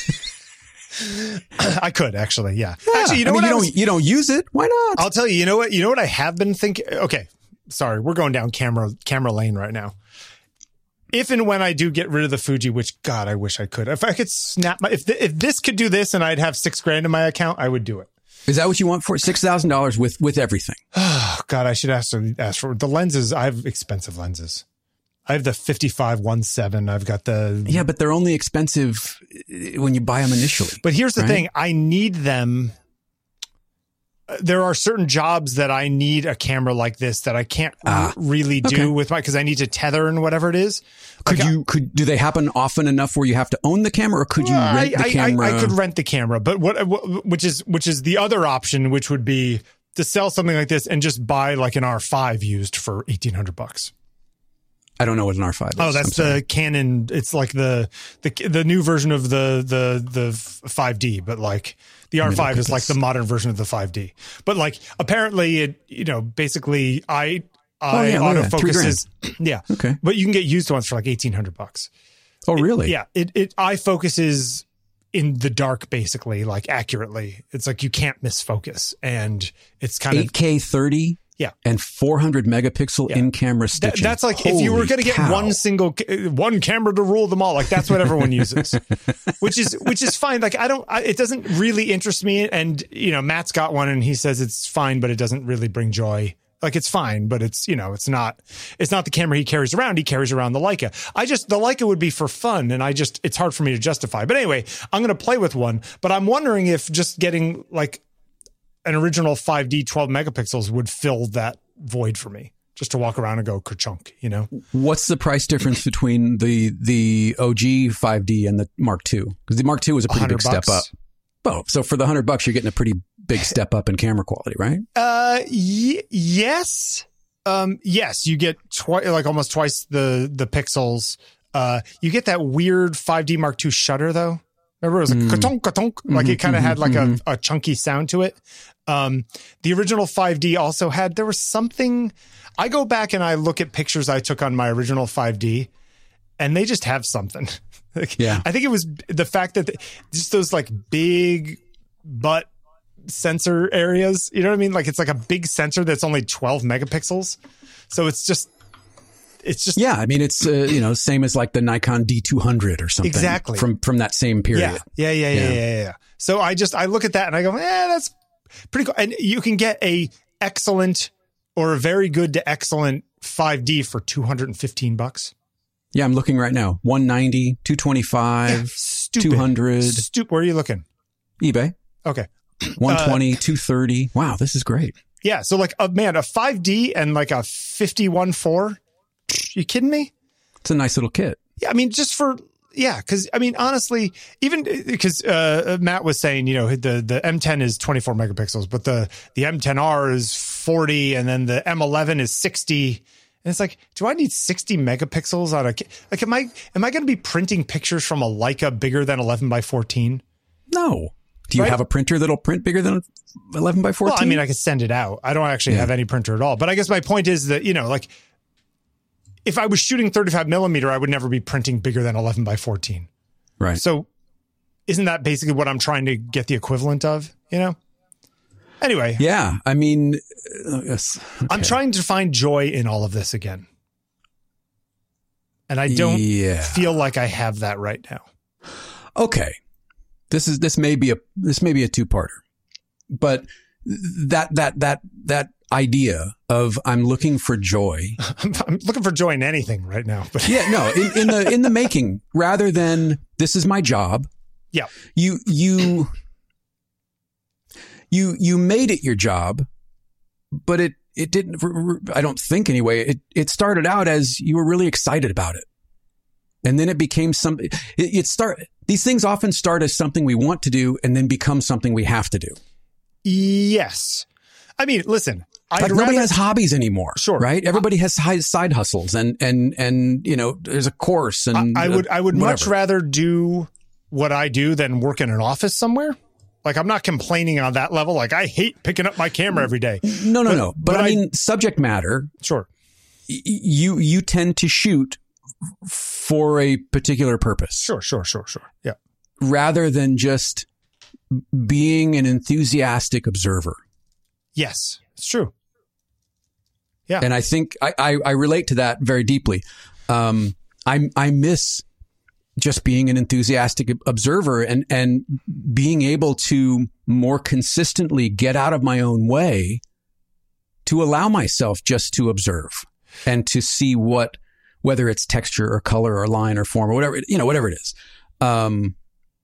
I could actually, yeah. yeah. Actually, you know I mean, what? You, I was, don't, you don't use it. Why not? I'll tell you. You know what? You know what I have been thinking. Okay, sorry, we're going down camera camera lane right now. If and when I do get rid of the Fuji, which God, I wish I could. If I could snap my, if the, if this could do this and I'd have six grand in my account, I would do it. Is that what you want for six thousand dollars with with everything? Oh God, I should ask ask for the lenses. I have expensive lenses. I have the fifty-five one seven. I've got the... Yeah, but they're only expensive when you buy them initially. But here's the right? thing. I need them. There are certain jobs that I need a camera like this that I can't ah, r- really do okay. with my... Because I need to tether and whatever it is. Could like you... I, could Do they happen often enough where you have to own the camera, or could you well, rent I, the camera? I, I could rent the camera, but what, what, which is which is the other option, which would be to sell something like this and just buy like an R five used for eighteen hundred bucks. I don't know what an R five is. Oh, that's the Canon. It's like the, the the new version of the the the five D, but like the R five is like the modern version of the five D. But like apparently it, you know, basically I I oh, yeah, autofocus is yeah. Okay. But you can get used ones for like eighteen hundred bucks. Oh, really? It, yeah. It it eye focuses in the dark, basically, like accurately. It's like you can't misfocus, and it's kind eight K of thirty. Yeah. And four hundred megapixel yeah. in-camera stitching. That, that's like Holy if you were going to get one single, one camera to rule them all, like that's what everyone uses, which is, which is fine. Like I don't, I, it doesn't really interest me. And, you know, Matt's got one and he says it's fine, but it doesn't really bring joy. Like it's fine, but it's, you know, it's not, it's not the camera he carries around. He carries around the Leica. I just, the Leica would be for fun. And I just, it's hard for me to justify. But anyway, I'm going to play with one, but I'm wondering if just getting like an original five D twelve megapixels would fill that void for me, just to walk around and go ka-chunk, you know? What's the price difference between the the O G five D and the Mark two? Because the Mark two was a pretty big step up. Oh, so for the hundred bucks, you're getting a pretty big step up in camera quality, right? Uh, y- yes. Um, yes, you get twice, like almost twice the, the pixels. Uh, you get that weird five D Mark two shutter though. Remember, it was like mm. ka-tonk, ka-tonk. Like it kind of mm-hmm, had like mm-hmm. a, a chunky sound to it. Um, the original five D also had, there was something, I go back and I look at pictures I took on my original five D and they just have something. Like, yeah. I think it was the fact that the, just those like big butt sensor areas, you know what I mean? Like it's like a big sensor that's only twelve megapixels. So it's just, it's just, yeah. I mean, it's, uh, you know, same as like the Nikon D two hundred or something. Exactly. From, from that same period. Yeah. Yeah. Yeah. Yeah. Yeah. yeah, yeah. So I just, I look at that and I go, eh, that's pretty cool. And you can get a excellent or a very good to excellent five D for two hundred fifteen bucks. Yeah, I'm looking right now. one ninety, two twenty-five, yeah, two hundred. Stupid. Where are you looking? eBay. Okay. one twenty, uh, two thirty. Wow, this is great. Yeah, so like a man, a five D and like a fifty-one four. You kidding me? It's a nice little kit. Yeah, I mean, just for yeah, because I mean, honestly, even because uh, Matt was saying, you know, the the M ten is twenty-four megapixels, but the the M ten R is forty, and then the M eleven is sixty. And it's like, do I need sixty megapixels on a like? Am I am I going to be printing pictures from a Leica bigger than eleven by fourteen? No. Do you right? have a printer that'll print bigger than eleven by fourteen? Well, I mean, I could send it out. I don't actually yeah. have any printer at all. But I guess my point is that, you know, like if I was shooting thirty-five millimeter, I would never be printing bigger than eleven by fourteen. Right. So isn't that basically what I'm trying to get the equivalent of, you know? Anyway. Yeah. I mean, uh, yes. Okay. I'm trying to find joy in all of this again. And I don't yeah. feel like I have that right now. Okay. This is, this may be a, this may be a two-parter, but that, that, that, that idea of I'm looking for joy. I'm, I'm looking for joy in anything right now. But yeah, no, in, in the, in the making, rather than this is my job. Yeah. You, you, you, you made it your job, but it, it didn't, I don't think anyway, it, it started out as you were really excited about it. And then it became something, it, it start, these things often start as something we want to do and then become something we have to do. Yes. I mean, listen, like nobody rather, has hobbies anymore. Sure. Right. Everybody has side hustles and, and, and, you know, there's a course and I, I would, I would whatever. much rather do what I do than work in an office somewhere. Like, I'm not complaining on that level. Like, I hate picking up my camera every day. No, no, but, no. But, but I mean, I, subject matter. Sure. Y- you, you tend to shoot for a particular purpose. Sure, sure, sure, sure. Yeah. Rather than just being an enthusiastic observer. Yes, it's true. Yeah. And I think I, I, I relate to that very deeply. Um, I, I miss just being an enthusiastic observer and, and being able to more consistently get out of my own way to allow myself just to observe and to see what, whether it's texture or color or line or form or whatever, you know, whatever it is. Um,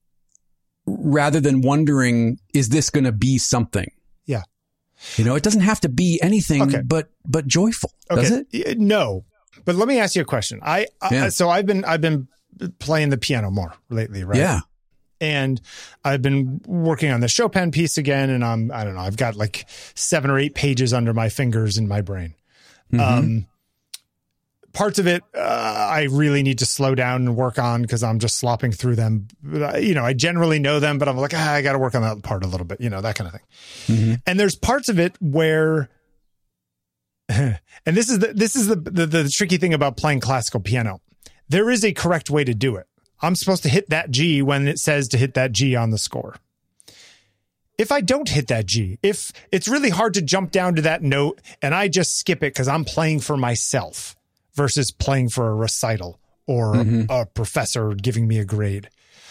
rather than wondering, is this going to be something? Yeah. You know, it doesn't have to be anything okay. but, but joyful, okay. does it? No, but let me ask you a question. I, yeah. I so I've been, I've been playing the piano more lately, right? Yeah. And I've been working on the Chopin piece again. And I'm, I don't know, I've got like seven or eight pages under my fingers in my brain. Mm-hmm. Um, parts of it, uh, I really need to slow down and work on because I'm just slopping through them. You know, I generally know them, but I'm like, ah, I got to work on that part a little bit, you know, that kind of thing. Mm-hmm. And there's parts of it where, and this is the, this is the, the, the tricky thing about playing classical piano. There is a correct way to do it. I'm supposed to hit that G when it says to hit that G on the score. If I don't hit that G, if it's really hard to jump down to that note and I just skip it because I'm playing for myself versus playing for a recital or mm-hmm. a professor giving me a grade,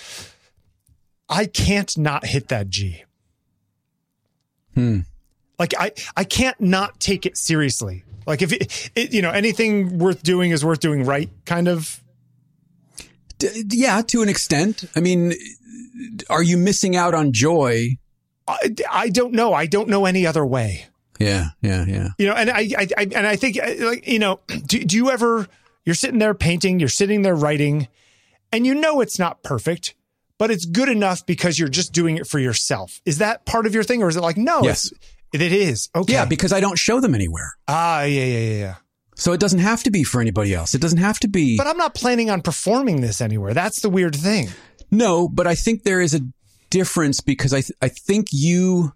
I can't not hit that G. Hmm. Like I, I can't not take it seriously. Like if it, it, you know, anything worth doing is worth doing right, kind of. D- yeah, to an extent. I mean, are you missing out on joy? I, I don't know. I don't know any other way. Yeah, yeah, yeah. You know, and I, I, I and I think, like, you know, do, do you ever? You're sitting there painting, you're sitting there writing, and you know it's not perfect, but it's good enough because you're just doing it for yourself. Is that part of your thing, or is it like no? Yes, it's, it is. Okay, yeah, because I don't show them anywhere. Ah, yeah, yeah, yeah, yeah. So it doesn't have to be for anybody else. It doesn't have to be. But I'm not planning on performing this anywhere. That's the weird thing. No, but I think there is a difference because I th- I think you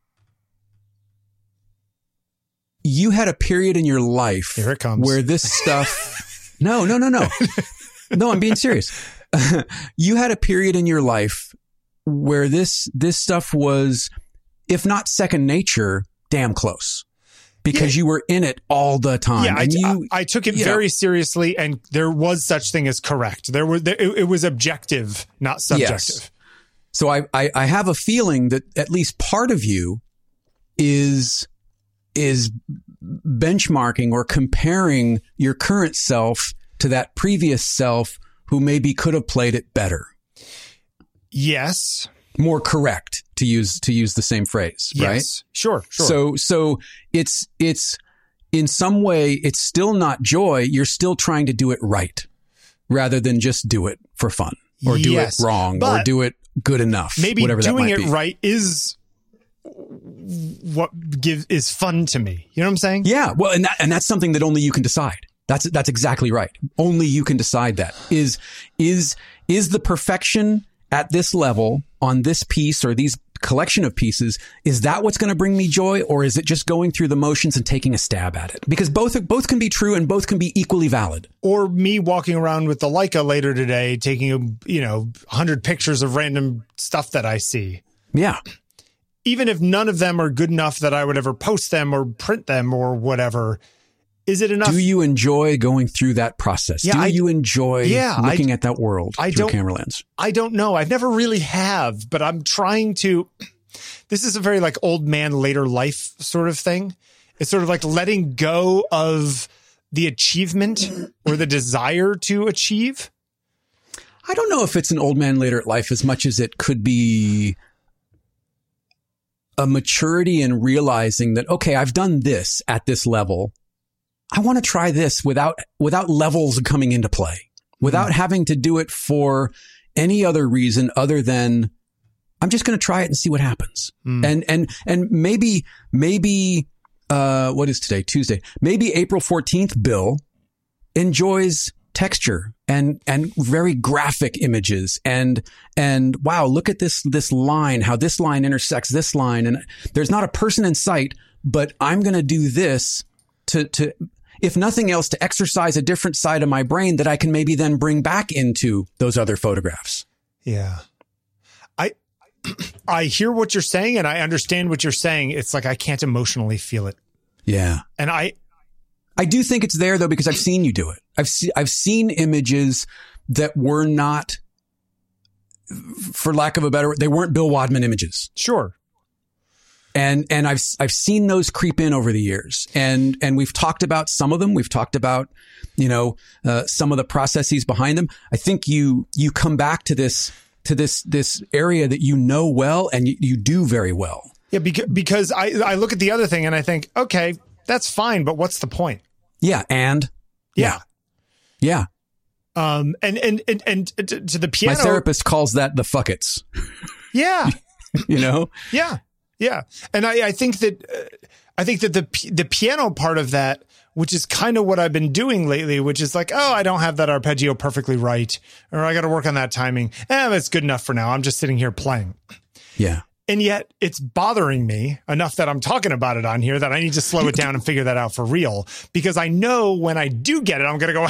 you had a period in your life Here it comes. where this stuff. no, no, no, no, no. I'm being serious. You had a period in your life where this this stuff was, if not second nature, damn close. Because yeah. you were in it all the time. Yeah, I, and you, I, I took it very know. seriously, and there was such thing as correct. There was, there, it, it was objective, not subjective. Yes. So I, I, I have a feeling that at least part of you is is benchmarking or comparing your current self to that previous self who maybe could have played it better. Yes. More correct, to use to use the same phrase, yes. right? Sure, sure. So so it's it's in some way it's still not joy. You're still trying to do it right, rather than just do it for fun or do yes, it wrong or do it good enough. Maybe whatever doing that might it be. right is what gives is fun to me. You know what I'm saying? Yeah. Well, and that, and that's something that only you can decide. That's that's exactly right. Only you can decide that. Is is is the perfection at this level on this piece or these collection of pieces, is that what's going to bring me joy, or is it just going through the motions and taking a stab at it? Because both both can be true and both can be equally valid. Or me walking around with the Leica later today, taking a, you know, one hundred pictures of random stuff that I see. Yeah. even if none of them are good enough that I would ever post them or print them or whatever, is it enough? Do you enjoy going through that process? Yeah, Do I, you enjoy yeah, looking I, at that world I through a don't, camera lens? I don't know. I've never really have, but I'm trying to. This is a very like old man, later life sort of thing. It's sort of like letting go of the achievement or the desire to achieve. I don't know if it's an old man later at life as much as it could be a maturity in realizing that, okay, I've done this at this level. I want to try this without, without levels coming into play, without mm. having to do it for any other reason other than I'm just going to try it and see what happens. Mm. And, and, and maybe, maybe, uh, what is today? Tuesday. Maybe April fourteenth, Bill enjoys texture and, and very graphic images and, and wow, look at this, this line, how this line intersects this line. And there's not a person in sight, but I'm going to do this to, to, if nothing else, to exercise a different side of my brain that I can maybe then bring back into those other photographs. Yeah. I, I hear what you're saying and I understand what you're saying. It's like, I can't emotionally feel it. Yeah. And I, I do think it's there though, because I've seen you do it. I've seen, I've seen images that were not, for lack of a better word, they weren't Bill Wadman images. Sure. And, and I've, I've seen those creep in over the years and, and we've talked about some of them. We've talked about, you know, uh, some of the processes behind them. I think you, you come back to this, to this, this area that you know well and you, you do very well. Yeah. Because, because I, I look at the other thing and I think, okay, that's fine, but what's the point? Yeah. And yeah. Yeah. Um, and, and, and, and to, to the piano. My therapist calls that the fuckets. Yeah. You know? Yeah. Yeah. And I, I think that, uh, I think that the, the piano part of that, which is kind of what I've been doing lately, which is like, oh, I don't have that arpeggio perfectly right, or I got to work on that timing. Eh, that's good enough for now. I'm just sitting here playing. Yeah. And yet it's bothering me enough that I'm talking about it on here that I need to slow it down and figure that out for real, because I know when I do get it, I'm going to go,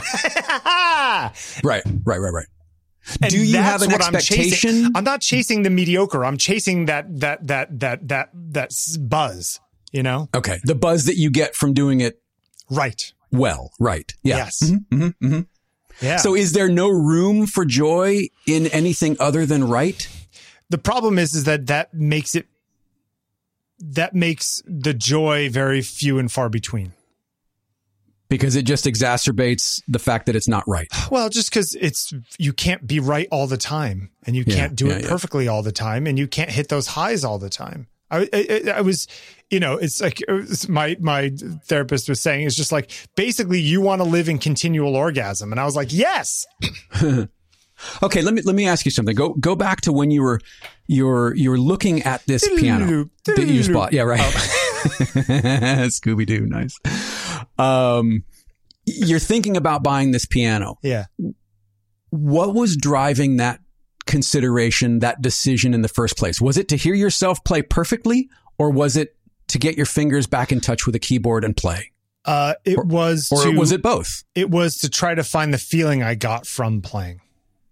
right, right, right, right. And do you have an expectation? I'm, chasing. I'm not chasing the mediocre. I'm chasing that, that, that, that, that, that buzz, you know? Okay. The buzz that you get from doing it. Right. Well, right. Yeah. Yes. Mm-hmm, mm-hmm, mm-hmm. Yeah. So is there no room for joy in anything other than right? The problem is, is that that makes it, that makes the joy very few and far between. Because it just exacerbates the fact that it's not right. Well, just because it's, you can't be right all the time and you yeah, can't do yeah, it yeah. perfectly all the time and you can't hit those highs all the time. I, I, I was, you know, it's like it was my, my therapist was saying, it's just like, basically you want to live in continual orgasm. And I was like, yes. Okay. Let me, let me ask you something. Go, go back to when you were, you're, you're looking at this piano that you just bought. Yeah. Right. Oh. Scooby-Doo. Nice. Um, you're thinking about buying this piano. Yeah. What was driving that consideration, that decision in the first place? Was it to hear yourself play perfectly, or was it to get your fingers back in touch with a keyboard and play? Uh, it or, was, or to, was it both? It was to try to find the feeling I got from playing.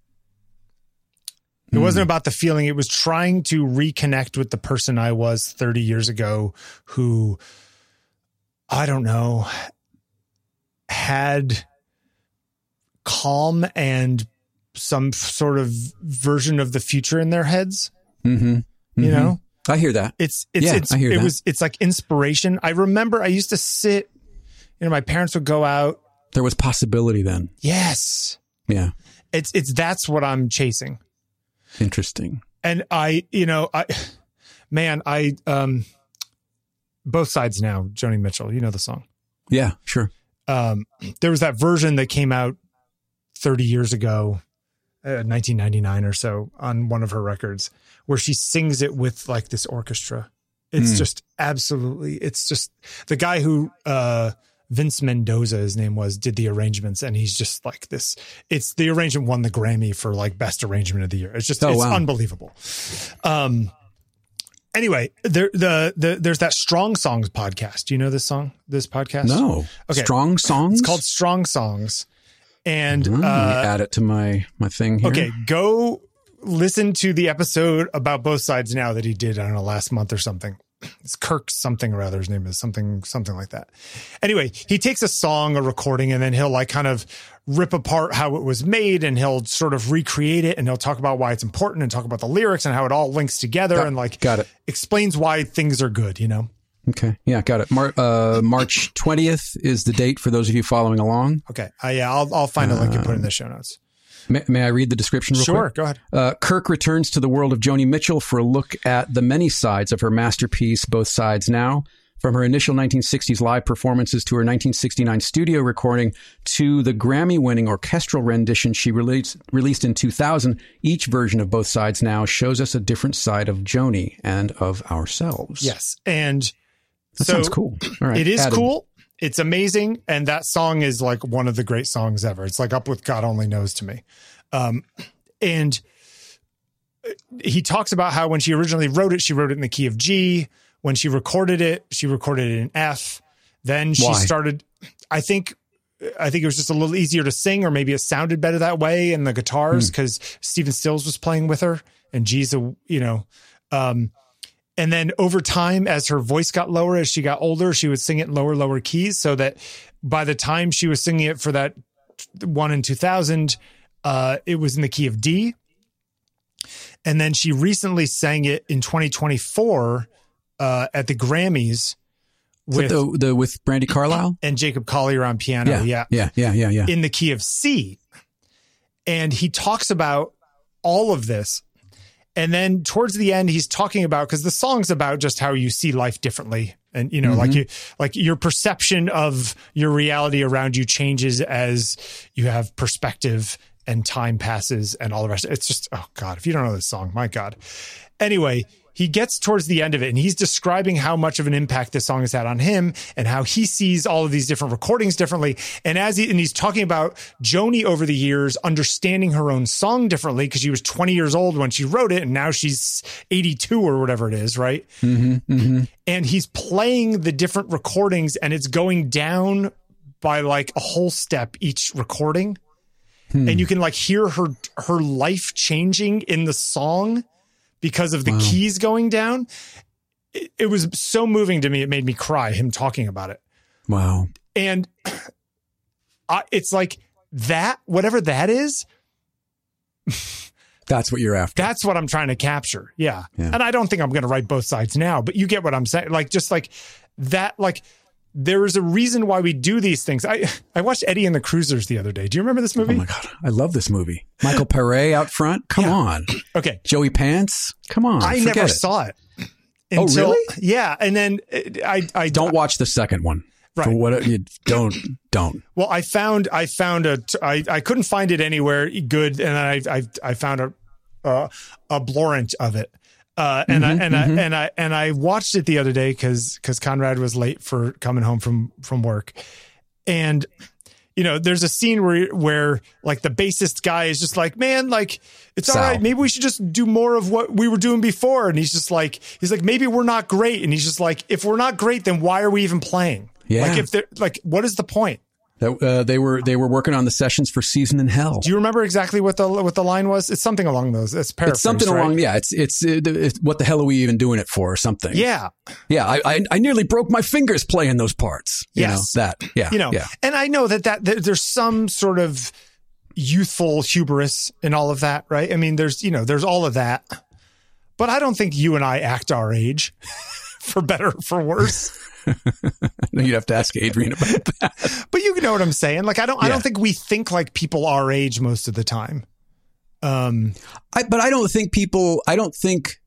It mm. wasn't about the feeling. It was trying to reconnect with the person I was thirty years ago who, I don't know, had calm and some sort of version of the future in their heads. Mm-hmm. Mm-hmm. You know, I hear that. It's, it's, yeah, it's, I hear it that. was, it's like inspiration. I remember I used to sit, you know, my parents would go out. There was possibility then. Yes. Yeah. It's, it's, that's what I'm chasing. Interesting. And I, you know, I, man, I, um, Both Sides Now, Joni Mitchell, you know the song. Yeah, sure. Um, there was that version that came out thirty years ago, uh, nineteen ninety-nine or so, on one of her records, where she sings it with like this orchestra. It's mm. just absolutely, it's just the guy who, uh, Vince Mendoza, his name was, did the arrangements, and he's just like this. It's the arrangement won the Grammy for like best arrangement of the year. It's just, oh, it's wow. unbelievable. Um, anyway, there, the, the, there's that Strong Songs podcast. Do you know this song, this podcast? No. Okay. Strong Songs? It's called Strong Songs. And, mm, uh, add it to my, my thing here. Okay. Go listen to the episode about Both Sides Now that he did, I don't know, last month or something. It's Kirk something or other. His name is something, something like that. Anyway, he takes a song, a recording, and then he'll like kind of rip apart how it was made, and he'll sort of recreate it, and he'll talk about why it's important and talk about the lyrics and how it all links together got, and like got it. explains why things are good, you know? Okay. Yeah, got it. Mar- uh, March twentieth is the date for those of you following along. Okay. Uh, yeah, I'll, I'll find a link and put it in the show notes. May, may I read the description real sure, quick? Sure, go ahead. Uh, Kirk returns to the world of Joni Mitchell for a look at the many sides of her masterpiece, Both Sides Now. From her initial nineteen sixties live performances to her nineteen sixty-nine studio recording to the Grammy-winning orchestral rendition she released, released in two thousand, each version of Both Sides Now shows us a different side of Joni and of ourselves. Yes, and that so sounds cool. All right, it is Adam. cool. It's amazing. And that song is like one of the great songs ever. It's like up with God Only Knows to me. Um, and he talks about how when she originally wrote it, she wrote it in the key of G. When she recorded it, she recorded it in F. Then she Why? started, I think, I think it was just a little easier to sing, or maybe it sounded better that way in the guitars because mm. Stephen Stills was playing with her, and G's a, you know, um, and then over time, as her voice got lower, as she got older, she would sing it in lower, lower keys, so that by the time she was singing it for that one in two thousand, uh, it was in the key of D. And then she recently sang it in twenty twenty-four uh, at the Grammys with the, the with Brandi Carlile and Jacob Collier on piano. Yeah, yeah, yeah, yeah, yeah, yeah. In the key of C. And he talks about all of this. And then towards the end, he's talking about, because the song's about just how you see life differently. And, you know, mm-hmm. like you, like your perception of your reality around you changes as you have perspective and time passes and all the rest. It's just, oh God, if you don't know this song, my God. Anyway, he gets towards the end of it and he's describing how much of an impact this song has had on him and how he sees all of these different recordings differently. And as he, and he's talking about Joni over the years, understanding her own song differently because she was twenty years old when she wrote it and now she's eighty-two or whatever it is. Right. Mm-hmm, mm-hmm. And he's playing the different recordings and it's going down by like a whole step each recording. Hmm. And you can like hear her, her life changing in the song because of the wow. keys going down. It, it was so moving to me. It made me cry, him talking about it. Wow. And I, it's like that, whatever that is. That's what you're after. That's what I'm trying to capture. Yeah. yeah. And I don't think I'm going to write Both Sides Now, but you get what I'm saying. Like, just like that, like, there is a reason why we do these things. I I watched Eddie and the Cruisers the other day. Do you remember this movie? Oh my God. I love this movie. Michael Paré out front. Come yeah. on. Okay. Joey Pants. Come on. I never it. saw it. Until, oh, really? Yeah. And then I, I don't watch the second one. Right. For what you don't, don't. Well, I found, I found a, I, I couldn't find it anywhere good. And I, I, I found a, uh, a blorrent of it. Uh, and mm-hmm, I and mm-hmm. I and I and I watched it the other day because because Conrad was late for coming home from from work, and you know there's a scene where where like the bassist guy is just like, man, like it's Sal. all right, maybe we should just do more of what we were doing before, and he's just like he's like maybe we're not great, and he's just like if we're not great, then why are we even playing? Yeah, like if they're like what is the point? That, uh, they were they were working on the sessions for Season in Hell. Do you remember exactly what the what the line was? It's something along those. It's paraphrased, It's something right? along. Yeah, it's it's, it, it's what the hell are we even doing it for or something? Yeah, yeah. I I, I nearly broke my fingers playing those parts. You yes, know, that. Yeah, you know. Yeah. And I know that that there, there's some sort of youthful hubris in all of that, right? I mean, there's you know there's all of that, but I don't think you and I act our age, for better or for worse. You'd have to ask Adrian about that. But you know what I'm saying? Like, I don't, yeah. I don't think we think like people our age most of the time. Um, I, but I don't think people, I don't think,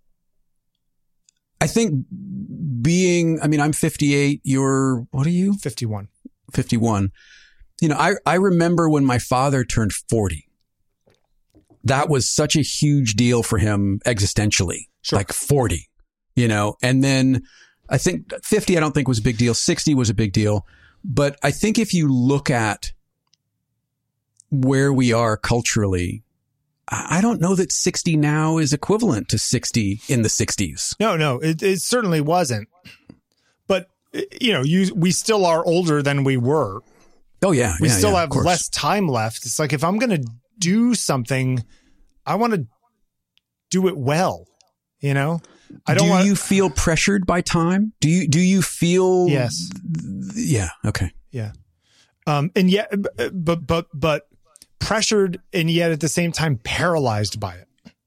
I think being, I mean, I'm fifty-eight, you're, what are you? fifty-one. fifty-one. You know, I, I remember when my father turned forty. That was such a huge deal for him existentially. Sure. Like forty, you know, and then I think fifty, I don't think was a big deal. sixty was a big deal. But I think if you look at where we are culturally, I don't know that sixty now is equivalent to sixty in the sixties. No, no, it, it certainly wasn't. But, you know, you we still are older than we were. Oh, yeah. We yeah, still yeah, have less time left. It's like if I'm going to do something, I want to do it well. You know, I don't do want you feel pressured by time? Do you, do you feel? Yes. Yeah. Okay. Yeah. Um, and yet, but, but, but pressured and yet at the same time paralyzed by it.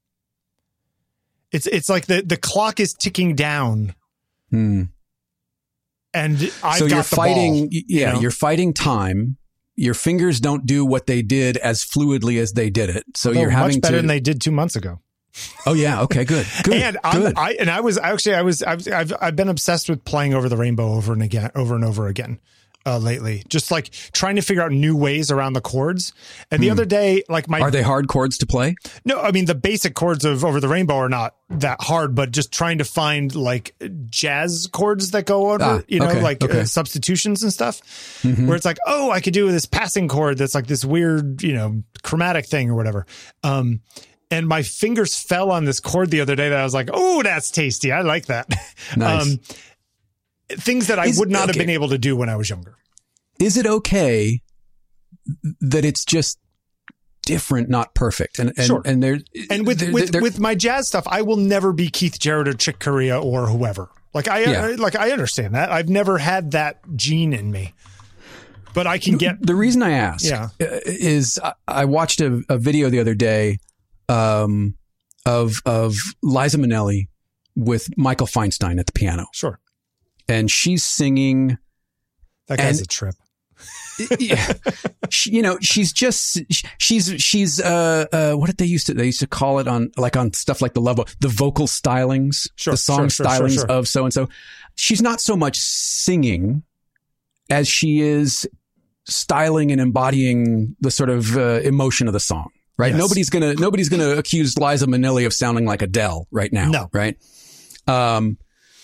It's, it's like the, the clock is ticking down. Hmm. And I've so got you're the fighting, ball, yeah, you know? you're fighting time. Your fingers don't do what they did as fluidly as they did it. So Although you're having much better to, than they did two months ago. Oh yeah. Okay. Good. Good. and I'm, good. I and I was actually I was I've, I've I've been obsessed with playing Over the Rainbow over and again over and over again uh, lately. Just like trying to figure out new ways around the chords. And the hmm. other day, like my are they hard chords to play? No, I mean the basic chords of Over the Rainbow are not that hard, but just trying to find like jazz chords that go over, ah, you know, okay, like okay. uh, substitutions and stuff, mm-hmm. where it's like, oh, I could do this passing chord that's like this weird, you know, chromatic thing or whatever. Um, And my fingers fell on this chord the other day that I was like, oh, that's tasty. I like that. Nice. Um, things that I Is, would not okay. have been able to do when I was younger. Is it okay that it's just different, not perfect? And and, sure. and there and with they're, with, they're, with my jazz stuff, I will never be Keith Jarrett or Chick Corea or whoever. Like I yeah. like I understand that. I've never had that gene in me. But I can get the reason I ask yeah. is I watched a, a video the other day um, of of Liza Minnelli with Michael Feinstein at the piano. Sure. And she's singing. That guy's and, a trip. yeah, she, you know, she's just she's she's uh, uh what did they used to they used to call it on like on stuff like the level the vocal stylings, sure, the song sure, stylings sure, sure, sure. of so and so. She's not so much singing as she is styling and embodying the sort of uh, emotion of the song. Right. Yes. Nobody's going to nobody's going to accuse Liza Minnelli of sounding like Adele right now. No. Right. Um,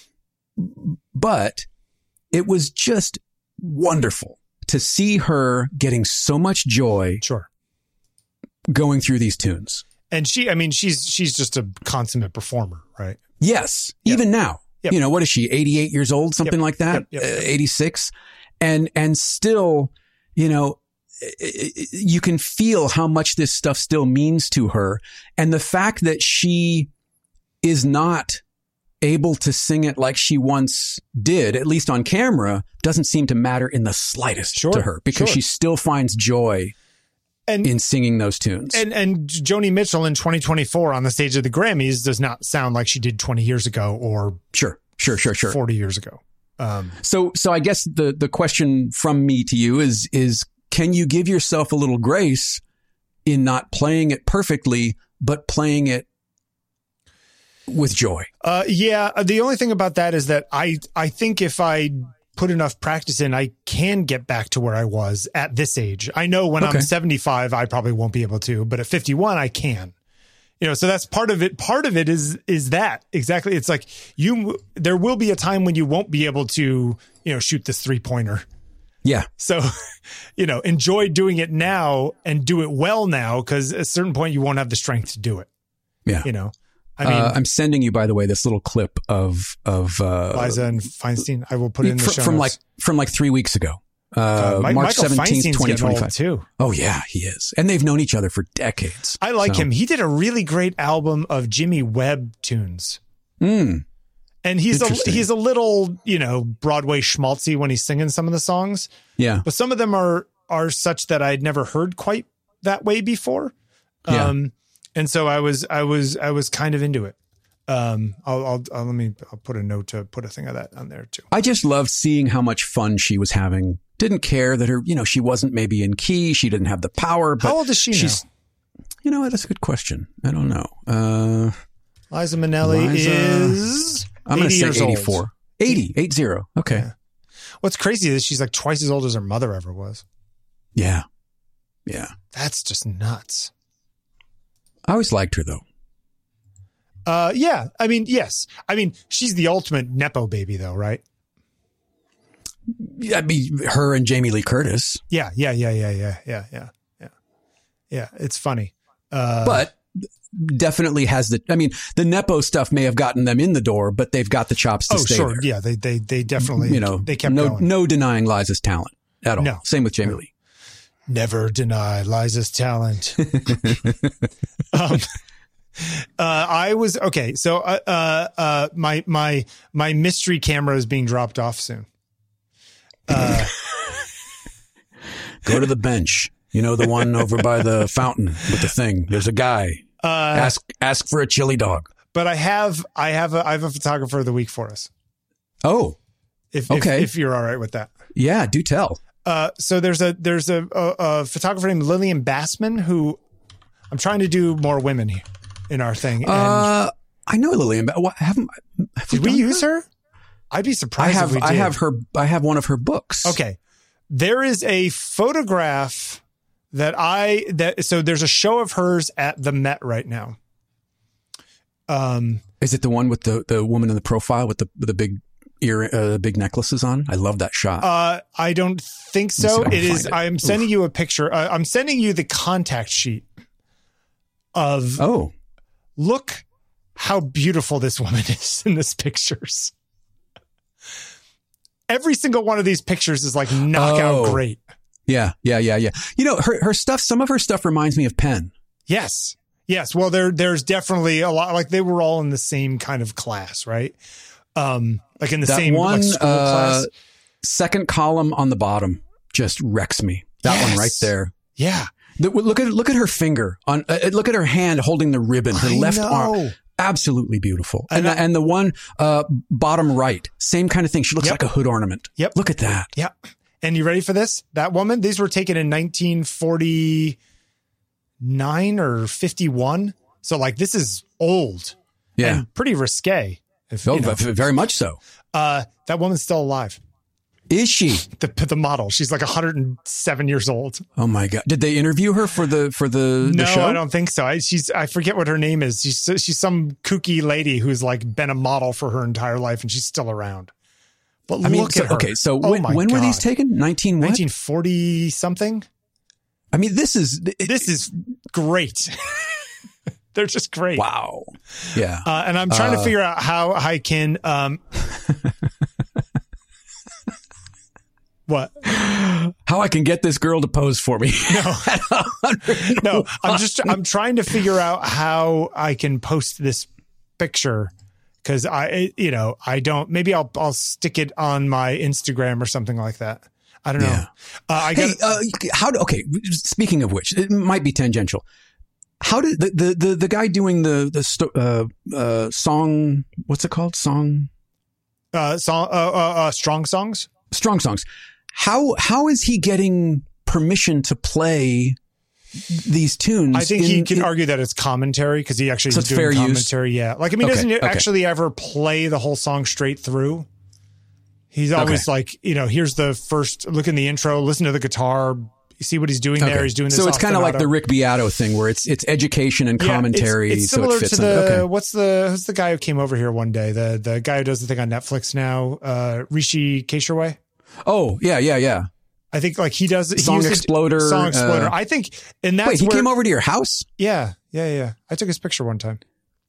but it was just wonderful to see her getting so much joy. Sure. Going through these tunes. And she I mean, she's she's just a consummate performer. Right. Yes. Yep. Even now, yep. you know, what is she? eighty-eight years old, something yep. like that. Yep. Yep. Uh, eighty-six. And, and still, you know, you can feel how much this stuff still means to her. And the fact that she is not able to sing it like she once did, at least on camera, doesn't seem to matter in the slightest sure, to her because sure. she still finds joy and, in singing those tunes. And, and Joni Mitchell in twenty twenty-four on the stage of the Grammys does not sound like she did twenty years ago or sure, sure, sure, sure. forty years ago. Um, so, so I guess the, the question from me to you is, is can you give yourself a little grace in not playing it perfectly, but playing it with joy? Uh, yeah. The only thing about that is that I, I think if I put enough practice in, I can get back to where I was at this age. I know when okay. I'm seventy-five, I probably won't be able to, but at fifty-one, I can. You know, so that's part of it. Part of it is, is that exactly. It's like you, there will be a time when you won't be able to, you know, shoot this three pointer. Yeah. So, you know, enjoy doing it now and do it well now. Cause at a certain point you won't have the strength to do it. Yeah. You know, I mean, uh, I'm sending you, by the way, this little clip of, of, uh, Liza and Feinstein. I will put it in the fr- show from notes. like, from like three weeks ago. Uh, uh, March seventeenth, twenty twenty-five. Too. Oh yeah, he is. And they've known each other for decades. I like so. him. He did a really great album of Jimmy Webb tunes. Mm. And he's a, he's a little, you know, Broadway schmaltzy when he's singing some of the songs. Yeah. But some of them are, are such that I'd never heard quite that way before. Yeah. Um, and so I was, I was, I was kind of into it. Um, I'll, I'll, I'll, let me, I'll put a note to put a thing of that on there too. I just loved seeing how much fun she was having. Didn't care that her, you know, she wasn't maybe in key. She didn't have the power. But how old is she she's, now? You know, that's a good question. I don't know. Uh, Liza Minnelli Liza, is I'm going to say eighty-four. Old. eighty, eight zero. Okay. Yeah. What's crazy is she's like twice as old as her mother ever was. Yeah. Yeah. That's just nuts. I always liked her though. Uh, yeah. I mean, yes. I mean, she's the ultimate Nepo baby though, right? Yeah, I mean, her and Jamie Lee Curtis. Yeah, yeah, yeah, yeah, yeah, yeah, yeah, yeah. Yeah, it's funny. Uh, but definitely has the, I mean, the Nepo stuff may have gotten them in the door, but they've got the chops to oh, stay sure. there. Yeah, they, they, they definitely, you know, they kept no, going. No denying Liza's talent at all. No. Same with Jamie no. Lee. Never deny Liza's talent. um, Uh, I was okay. So, uh, uh, uh, my my my mystery camera is being dropped off soon. Uh, Go to the bench. You know, the one over by the fountain with the thing. There's a guy. Uh, ask ask for a chili dog. But I have I have a I have a photographer of the week for us. Oh, if okay. If, if you're all right with that. Yeah, do tell. Uh, so there's a there's a, a, a photographer named Lillian Bassman who I'm trying to do more women here in our thing. And uh, I know Lillian. But what, haven't have did we, we use her? I'd be surprised. I have if we did. I have her. I have one of her books. Okay, there is a photograph that I that so there's a show of hers at the Met right now. Um, is it the one with the, the woman in the profile with the with the big ear, uh, big necklaces on? I love that shot. Uh, I don't think so. It is. It. I'm sending Oof. you a picture. Uh, I'm sending you the contact sheet of. Oh, look how beautiful this woman is in this pictures. Every single one of these pictures is like knockout oh. great. Yeah, yeah, yeah, yeah. You know, her her stuff. Some of her stuff reminds me of Penn. Yes. Yes, well, there there's definitely a lot, like they were all in the same kind of class, right? Um, like in the that same one, like, school uh, class. Second column on the bottom just wrecks me. That Yes. one right there. Yeah. The, look at look at her finger on. Uh, look at her hand holding the ribbon. Her I left know. arm, absolutely beautiful. And And I- the, and the one uh, bottom right, same kind of thing. She looks Yep. like a hood ornament. Yep. Look at that. Yeah. And you ready for this? That woman, these were taken in nineteen forty-nine or fifty-one. So like this is old. Yeah. And pretty risque. If, Oh, you know. v- very much so. Uh, that woman's still alive. Is she? The the model. She's like one hundred seven years old. Oh my God! Did they interview her for the for the, No, the show? I don't think so. I, she's I forget what her name is. She's she's some kooky lady who's like been a model for her entire life, and she's still around. But I mean, look so, at her. okay. So Oh when my when were these God. taken? Nineteen what? nineteen forty something. I mean, this is it, This is great. They're just great. wow. Yeah. Uh, and I'm trying Uh, to figure out how I can. Um, what? How I can get this girl to pose for me? No, no. I'm just. I'm trying to figure out how I can post this picture because I, you know, I don't. Maybe I'll I'll stick it on my Instagram or something like that. I don't know. Yeah. Uh, I Hey, got. uh, how do, okay. Speaking of which, it might be tangential. How did the, the, the, the guy doing the, the, sto- uh, uh, song, what's it called? Song, Uh, song, uh, uh, uh, strong songs. strong songs. How, how is he getting permission to play these tunes? I think in, he can in, argue that it's commentary because he actually So is it's doing fair use? commentary. Yeah, like I mean, Okay, doesn't he okay. actually ever play the whole song straight through? He's always Okay. like, you know, here's the first look in the intro, listen to the guitar, you see what he's doing okay. there. He's doing this. So it's kind of like ostinato. the Rick Beato thing where it's, it's education and Yeah, commentary. It's, it's so similar it fits to the in. Okay. what's the who's the guy who came over here one day? The the guy who does the thing on Netflix now, uh, Rishi Kesherway. Oh yeah, yeah, yeah. I think like he does he Song used to- Exploder, Song Exploder. uh, I think, and that's Wait, he where, came over to your house? Yeah, yeah, yeah. I took his picture one time.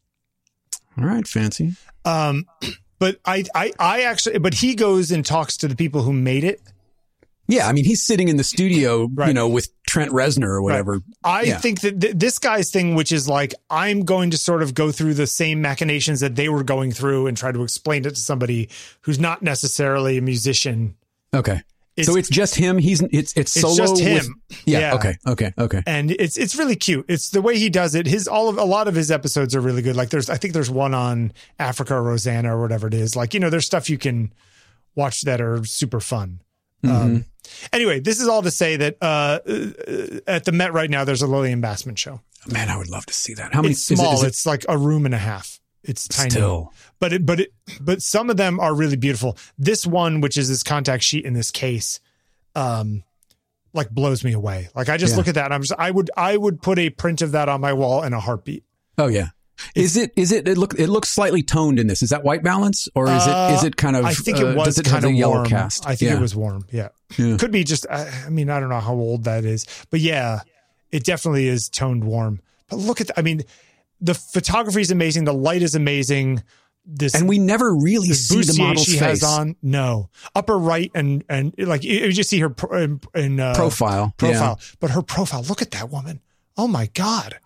All right, fancy. Um, but I, I, I actually, but he goes and talks to the people who made it. Yeah, I mean, he's sitting in the studio, Right. you know, with Trent Reznor or whatever. Right. I Yeah. think that th- this guy's thing, which is like, I'm going to sort of go through the same machinations that they were going through and try to explain it to somebody who's not necessarily a musician. Okay. It's- so it's just him. He's it's it's It's solo. just him. With, yeah, Yeah. Okay. Okay. Okay. And it's it's really cute. It's the way he does it. His all of a lot of his episodes are really good. Like there's I think there's one on Africa or Rosanna or whatever it is. Like, you know, there's stuff you can watch that are super fun. Mm-hmm. Um, anyway, this is all to say that uh, at the Met right now, there's a Lillian Bassman show. Man, I would love to see that. How many? It's small. Is it, is it It's like a room and a half. It's tiny. Still. But it, but it, but some of them are really beautiful. This one, which is this contact sheet in this case, um, like blows me away. Like I just Yeah. look at that and I'm just, I would, I would put a print of that on my wall in a heartbeat. Oh yeah. Is it? Is it? It look. It looks slightly toned in this. Is that white balance or is Uh, it? Is it kind of? I think uh, it was does it have kind of the yellow warm. cast? I think Yeah. it was warm. Yeah. Yeah. Could be just, I, I mean, I don't know how old that is, but yeah, it definitely is toned warm. But look at, the, I mean, the photography is amazing. The light is amazing. This And we never really this see the bustier model's she face. has on. No, upper right and and like you, you just see her pro, in, in uh, Profile. profile, but her profile. Look at that woman. Oh my God.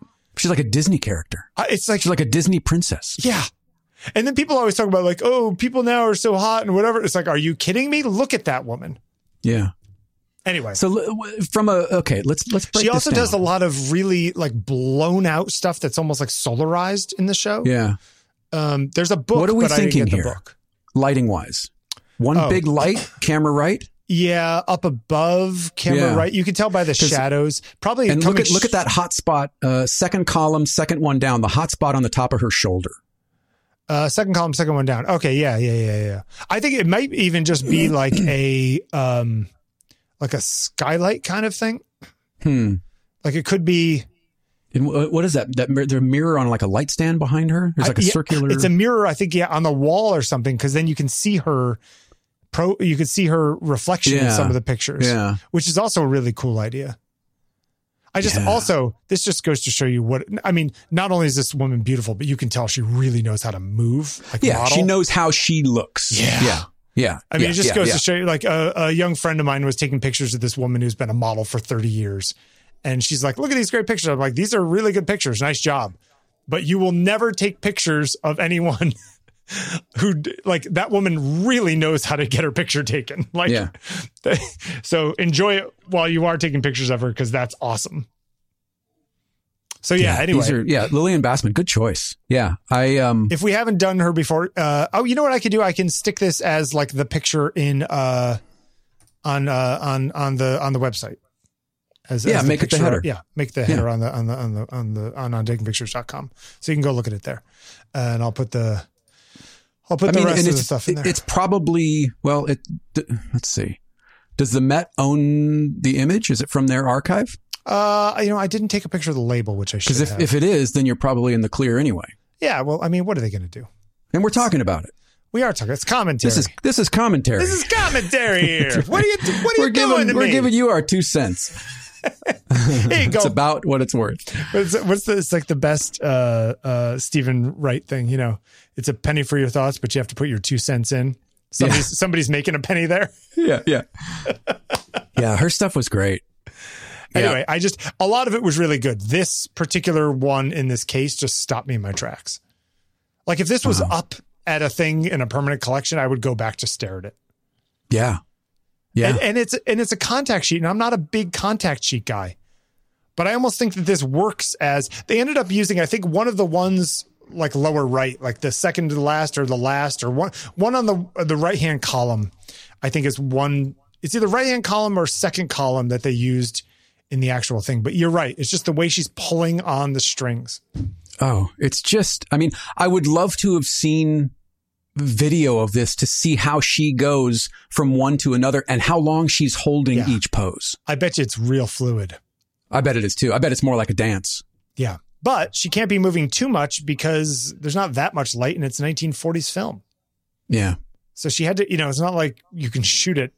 She's like a Disney character. Uh, it's like she's like a Disney princess. Yeah. And then people always talk about like, oh, people now are so hot and whatever. It's like, are you kidding me? Look at that woman. Yeah. Anyway, so from a okay, let's let's break she also this down. does a lot of really like blown out stuff that's almost like solarized in the show. Yeah. Um, there's a book. What are we but thinking I didn't get here? the book. Lighting wise, one oh. big light, camera right. Yeah, up above, camera yeah. right. You can tell by the shadows. Probably. And look at sh- look at that hot spot. Uh, second column, second one down. The hot spot on the top of her shoulder. Uh, second column, second one down. Okay, yeah, yeah, yeah, yeah. I think it might even just be like a um, like a skylight kind of thing. Hmm. Like it could be. And what is that? That there's a mirror on like a light stand behind her. There's like a I, yeah, circular. It's a mirror, I think, yeah, on the wall or something. Because then you can see her. Pro, you could see her reflection yeah. in some of the pictures. Yeah, which is also a really cool idea. I just yeah. also, this just goes to show you what, I mean, not only is this woman beautiful, but you can tell she really knows how to move. Like yeah, model. She knows how she looks. Yeah. Yeah. Yeah. I mean, yeah, it just yeah, goes yeah. to show you, like a, a young friend of mine was taking pictures of this woman who's been a model for thirty years. And she's like, look at these great pictures. I'm like, these are really good pictures. Nice job. But you will never take pictures of anyone who, like, that woman really knows how to get her picture taken. Like, yeah. So enjoy it while you are taking pictures of her, because that's awesome. So yeah, yeah anyway. These are, yeah, Lillian Bassman, good choice. Yeah. I um if we haven't done her before, uh oh, you know what I could do? I can stick this as like the picture in uh on uh on on the on the website. As, yeah, as make picture, it the header. Yeah, make the header yeah. on the on the on the on the on on taking pictures dot com. So you can go look at it there. Uh, and I'll put the I'll put I the mean, rest of the stuff in there. It's probably well, it let's see. Does the Met own the image? Is it from their archive? Uh, you know, I didn't take a picture of the label, which I should. Because if, have. if it is, then you're probably in the clear anyway. Yeah, well, I mean, what are they going to do? And we're talking about it. We are talking. It's commentary. This is this is commentary. This is commentary here. What are you? What are we're you giving, doing to We're me? giving you our two cents. Here you go. It's about what it's worth. What's, what's the? It's like the best uh, uh, Stephen Wright thing. You know, it's a penny for your thoughts, but you have to put your two cents in. Somebody's, yeah. somebody's making a penny there. Yeah, yeah, yeah. Her stuff was great. Anyway, yeah. I just, a lot of it was really good. This particular one in this case just stopped me in my tracks. Like if this was uh-huh. up at a thing in a permanent collection, I would go back to stare at it. Yeah. Yeah. And, and it's, and it's a contact sheet, and I'm not a big contact sheet guy, but I almost think that this works as they ended up using, I think one of the ones like lower right, like the second to the last or the last or one, one on the, the right-hand column, I think is one, it's either right-hand column or second column that they used in the actual thing. But you're right. It's just the way she's pulling on the strings. Oh, it's just, I mean, I would love to have seen video of this to see how she goes from one to another and how long she's holding yeah. each pose. I bet you it's real fluid. I bet it is too. I bet it's more like a dance. Yeah. But she can't be moving too much because there's not that much light and it's nineteen forties film. Yeah. So she had to, you know, it's not like you can shoot it.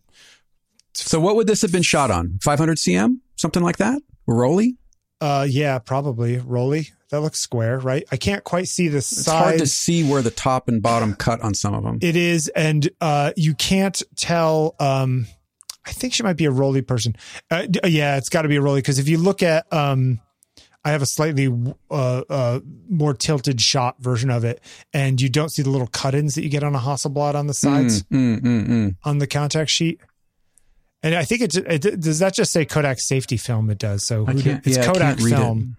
So what would this have been shot on? five hundred C M? Something like that? Rolly? Uh, yeah, probably. Rolly. That looks square, right? I can't quite see the size. It's hard to see where the top and bottom cut on some of them. It is. And uh, you can't tell. Um, I think she might be a Rolly person. Uh, yeah, it's got to be a Rolly. Because if you look at, um, I have a slightly uh, uh, more tilted shot version of it. And you don't see the little cut-ins that you get on a Hasselblad on the sides mm, mm, mm, mm. on the contact sheet. And I think it, it does that just say Kodak safety film? It does. So who did, it's yeah, Kodak film. It.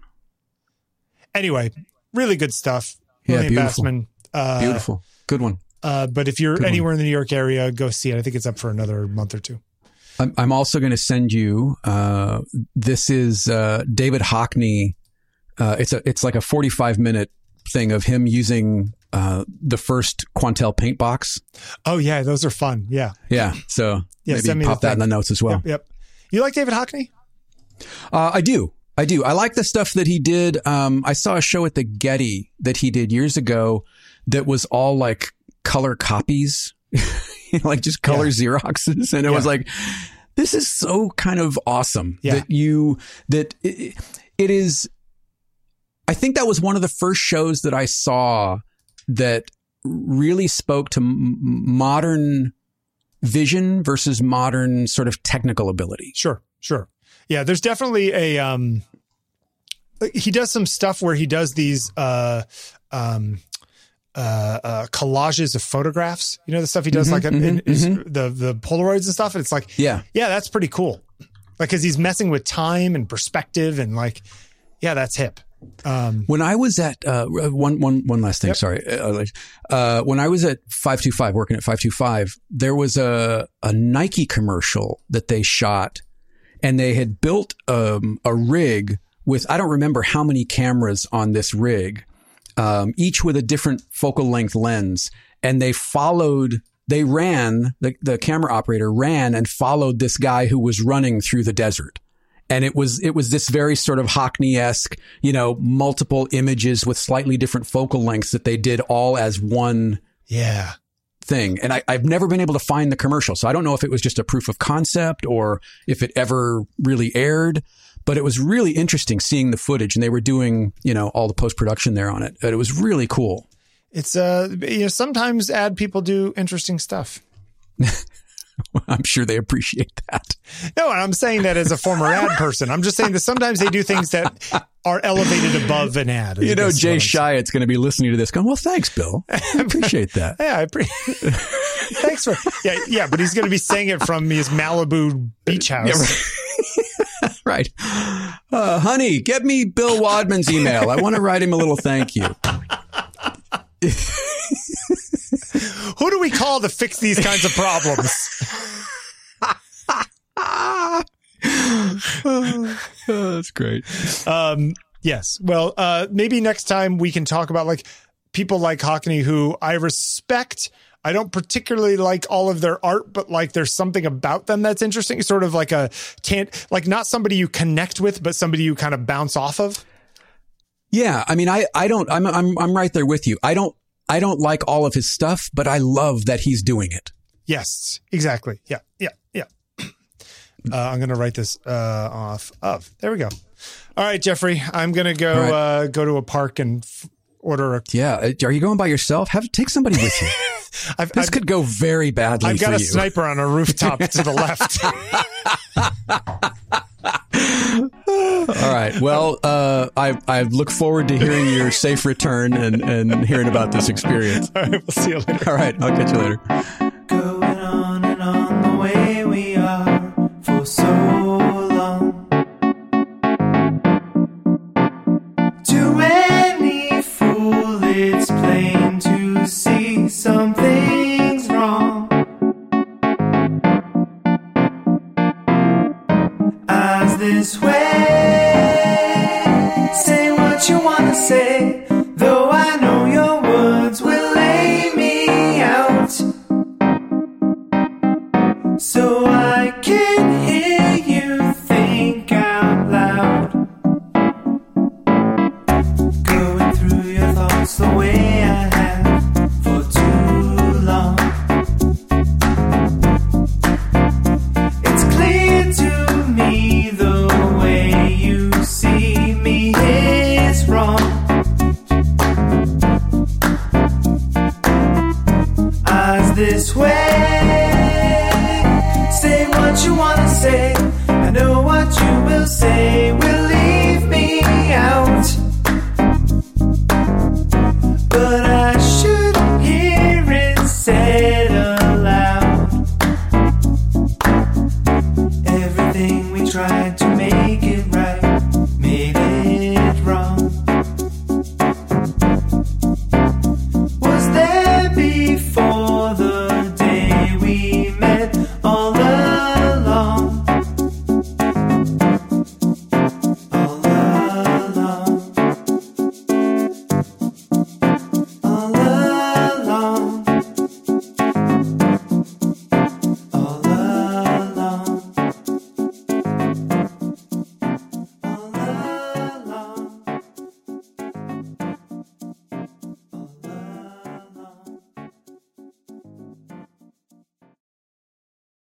Anyway, really good stuff. Yeah, Lillian beautiful. Bassman. Uh, beautiful. Good one. Uh, but if you're good anywhere one. in the New York area, go see it. I think it's up for another month or two. I'm, I'm also going to send you, uh, this is uh, David Hockney. Uh, it's a it's like a forty-five minute thing of him using uh, the first Quantel paint box. Oh, yeah. Those are fun. Yeah. Yeah. So yeah, maybe pop that in the notes as well. Yep. yep. You like David Hockney? Uh, I do. I do. I like the stuff that he did. Um, I saw a show at the Getty that he did years ago that was all like color copies, like just color yeah. Xeroxes. And it yeah. was like, this is so kind of awesome yeah. that you, that it, it is. I think that was one of the first shows that I saw that really spoke to m- modern vision versus modern sort of technical ability. Sure, sure. Yeah, there's definitely a um, he does some stuff where he does these uh, um, uh, uh, collages of photographs. You know, the stuff he does mm-hmm, like in, mm-hmm, in his, mm-hmm. the the Polaroids and stuff. And it's like, yeah, yeah, that's pretty cool. Like, because he's messing with time and perspective and like, yeah, that's hip. Um, when I was at uh, one, one, one last thing, yep. sorry. Uh, uh, when I was at five two five, working at five two five, there was a, a Nike commercial that they shot, and they had built um, a rig with, I don't remember how many cameras on this rig, um, each with a different focal length lens. And they followed, they ran, the, the camera operator ran and followed this guy who was running through the desert. And it was, it was this very sort of Hockney-esque, you know, multiple images with slightly different focal lengths that they did all as one yeah. thing. And I, I've never been able to find the commercial. So I don't know if it was just a proof of concept or if it ever really aired, but it was really interesting seeing the footage, and they were doing, you know, all the post-production there on it. But it was really cool. It's, uh, you know, sometimes ad people do interesting stuff. I'm sure they appreciate that. No, I'm saying that as a former ad person. I'm just saying that sometimes they do things that are elevated above an ad. You know, Jay Hyatt's going to be listening to this going, well, thanks, Bill. I appreciate that. Yeah, I appreciate Thanks for, yeah, yeah, but he's going to be saying it from his Malibu beach house. Yeah, right. right. Uh, honey, get me Bill Wadman's email. I want to write him a little thank you. Who do we call to fix these kinds of problems? oh, that's great. Um, yes. Well, uh, maybe next time we can talk about like people like Hockney who I respect. I don't particularly like all of their art, but like there's something about them that's interesting. Sort of like a can't like not somebody you connect with, but somebody you kind of bounce off of. Yeah. I mean, I, I don't, I'm, I'm, I'm right there with you. I don't, I don't like all of his stuff, but I love that he's doing it. Yes, exactly. Yeah, yeah, yeah. Uh, I'm going to write this uh, off of. There we go. All right, Jeffrey, I'm going to go right. uh, go to a park and f- order a... Yeah, are you going by yourself? Have Take somebody with you. I've, this I've, could go very badly I've got for a you. Sniper on a rooftop to the left. All right. Well, uh, I I look forward to hearing your safe return and, and hearing about this experience. All right. We'll see you later. All right. I'll catch you later. Going on and on the way we are for so long. To any fool, it's plain to see something's wrong. As this way, say what you want to say, though I know your words will lay me out, so I can hear you think out loud. Going through your thoughts the way I have for too long. It's clear to me the way you see me is wrong. Eyes this way, say what you wanna say. I know what you will say will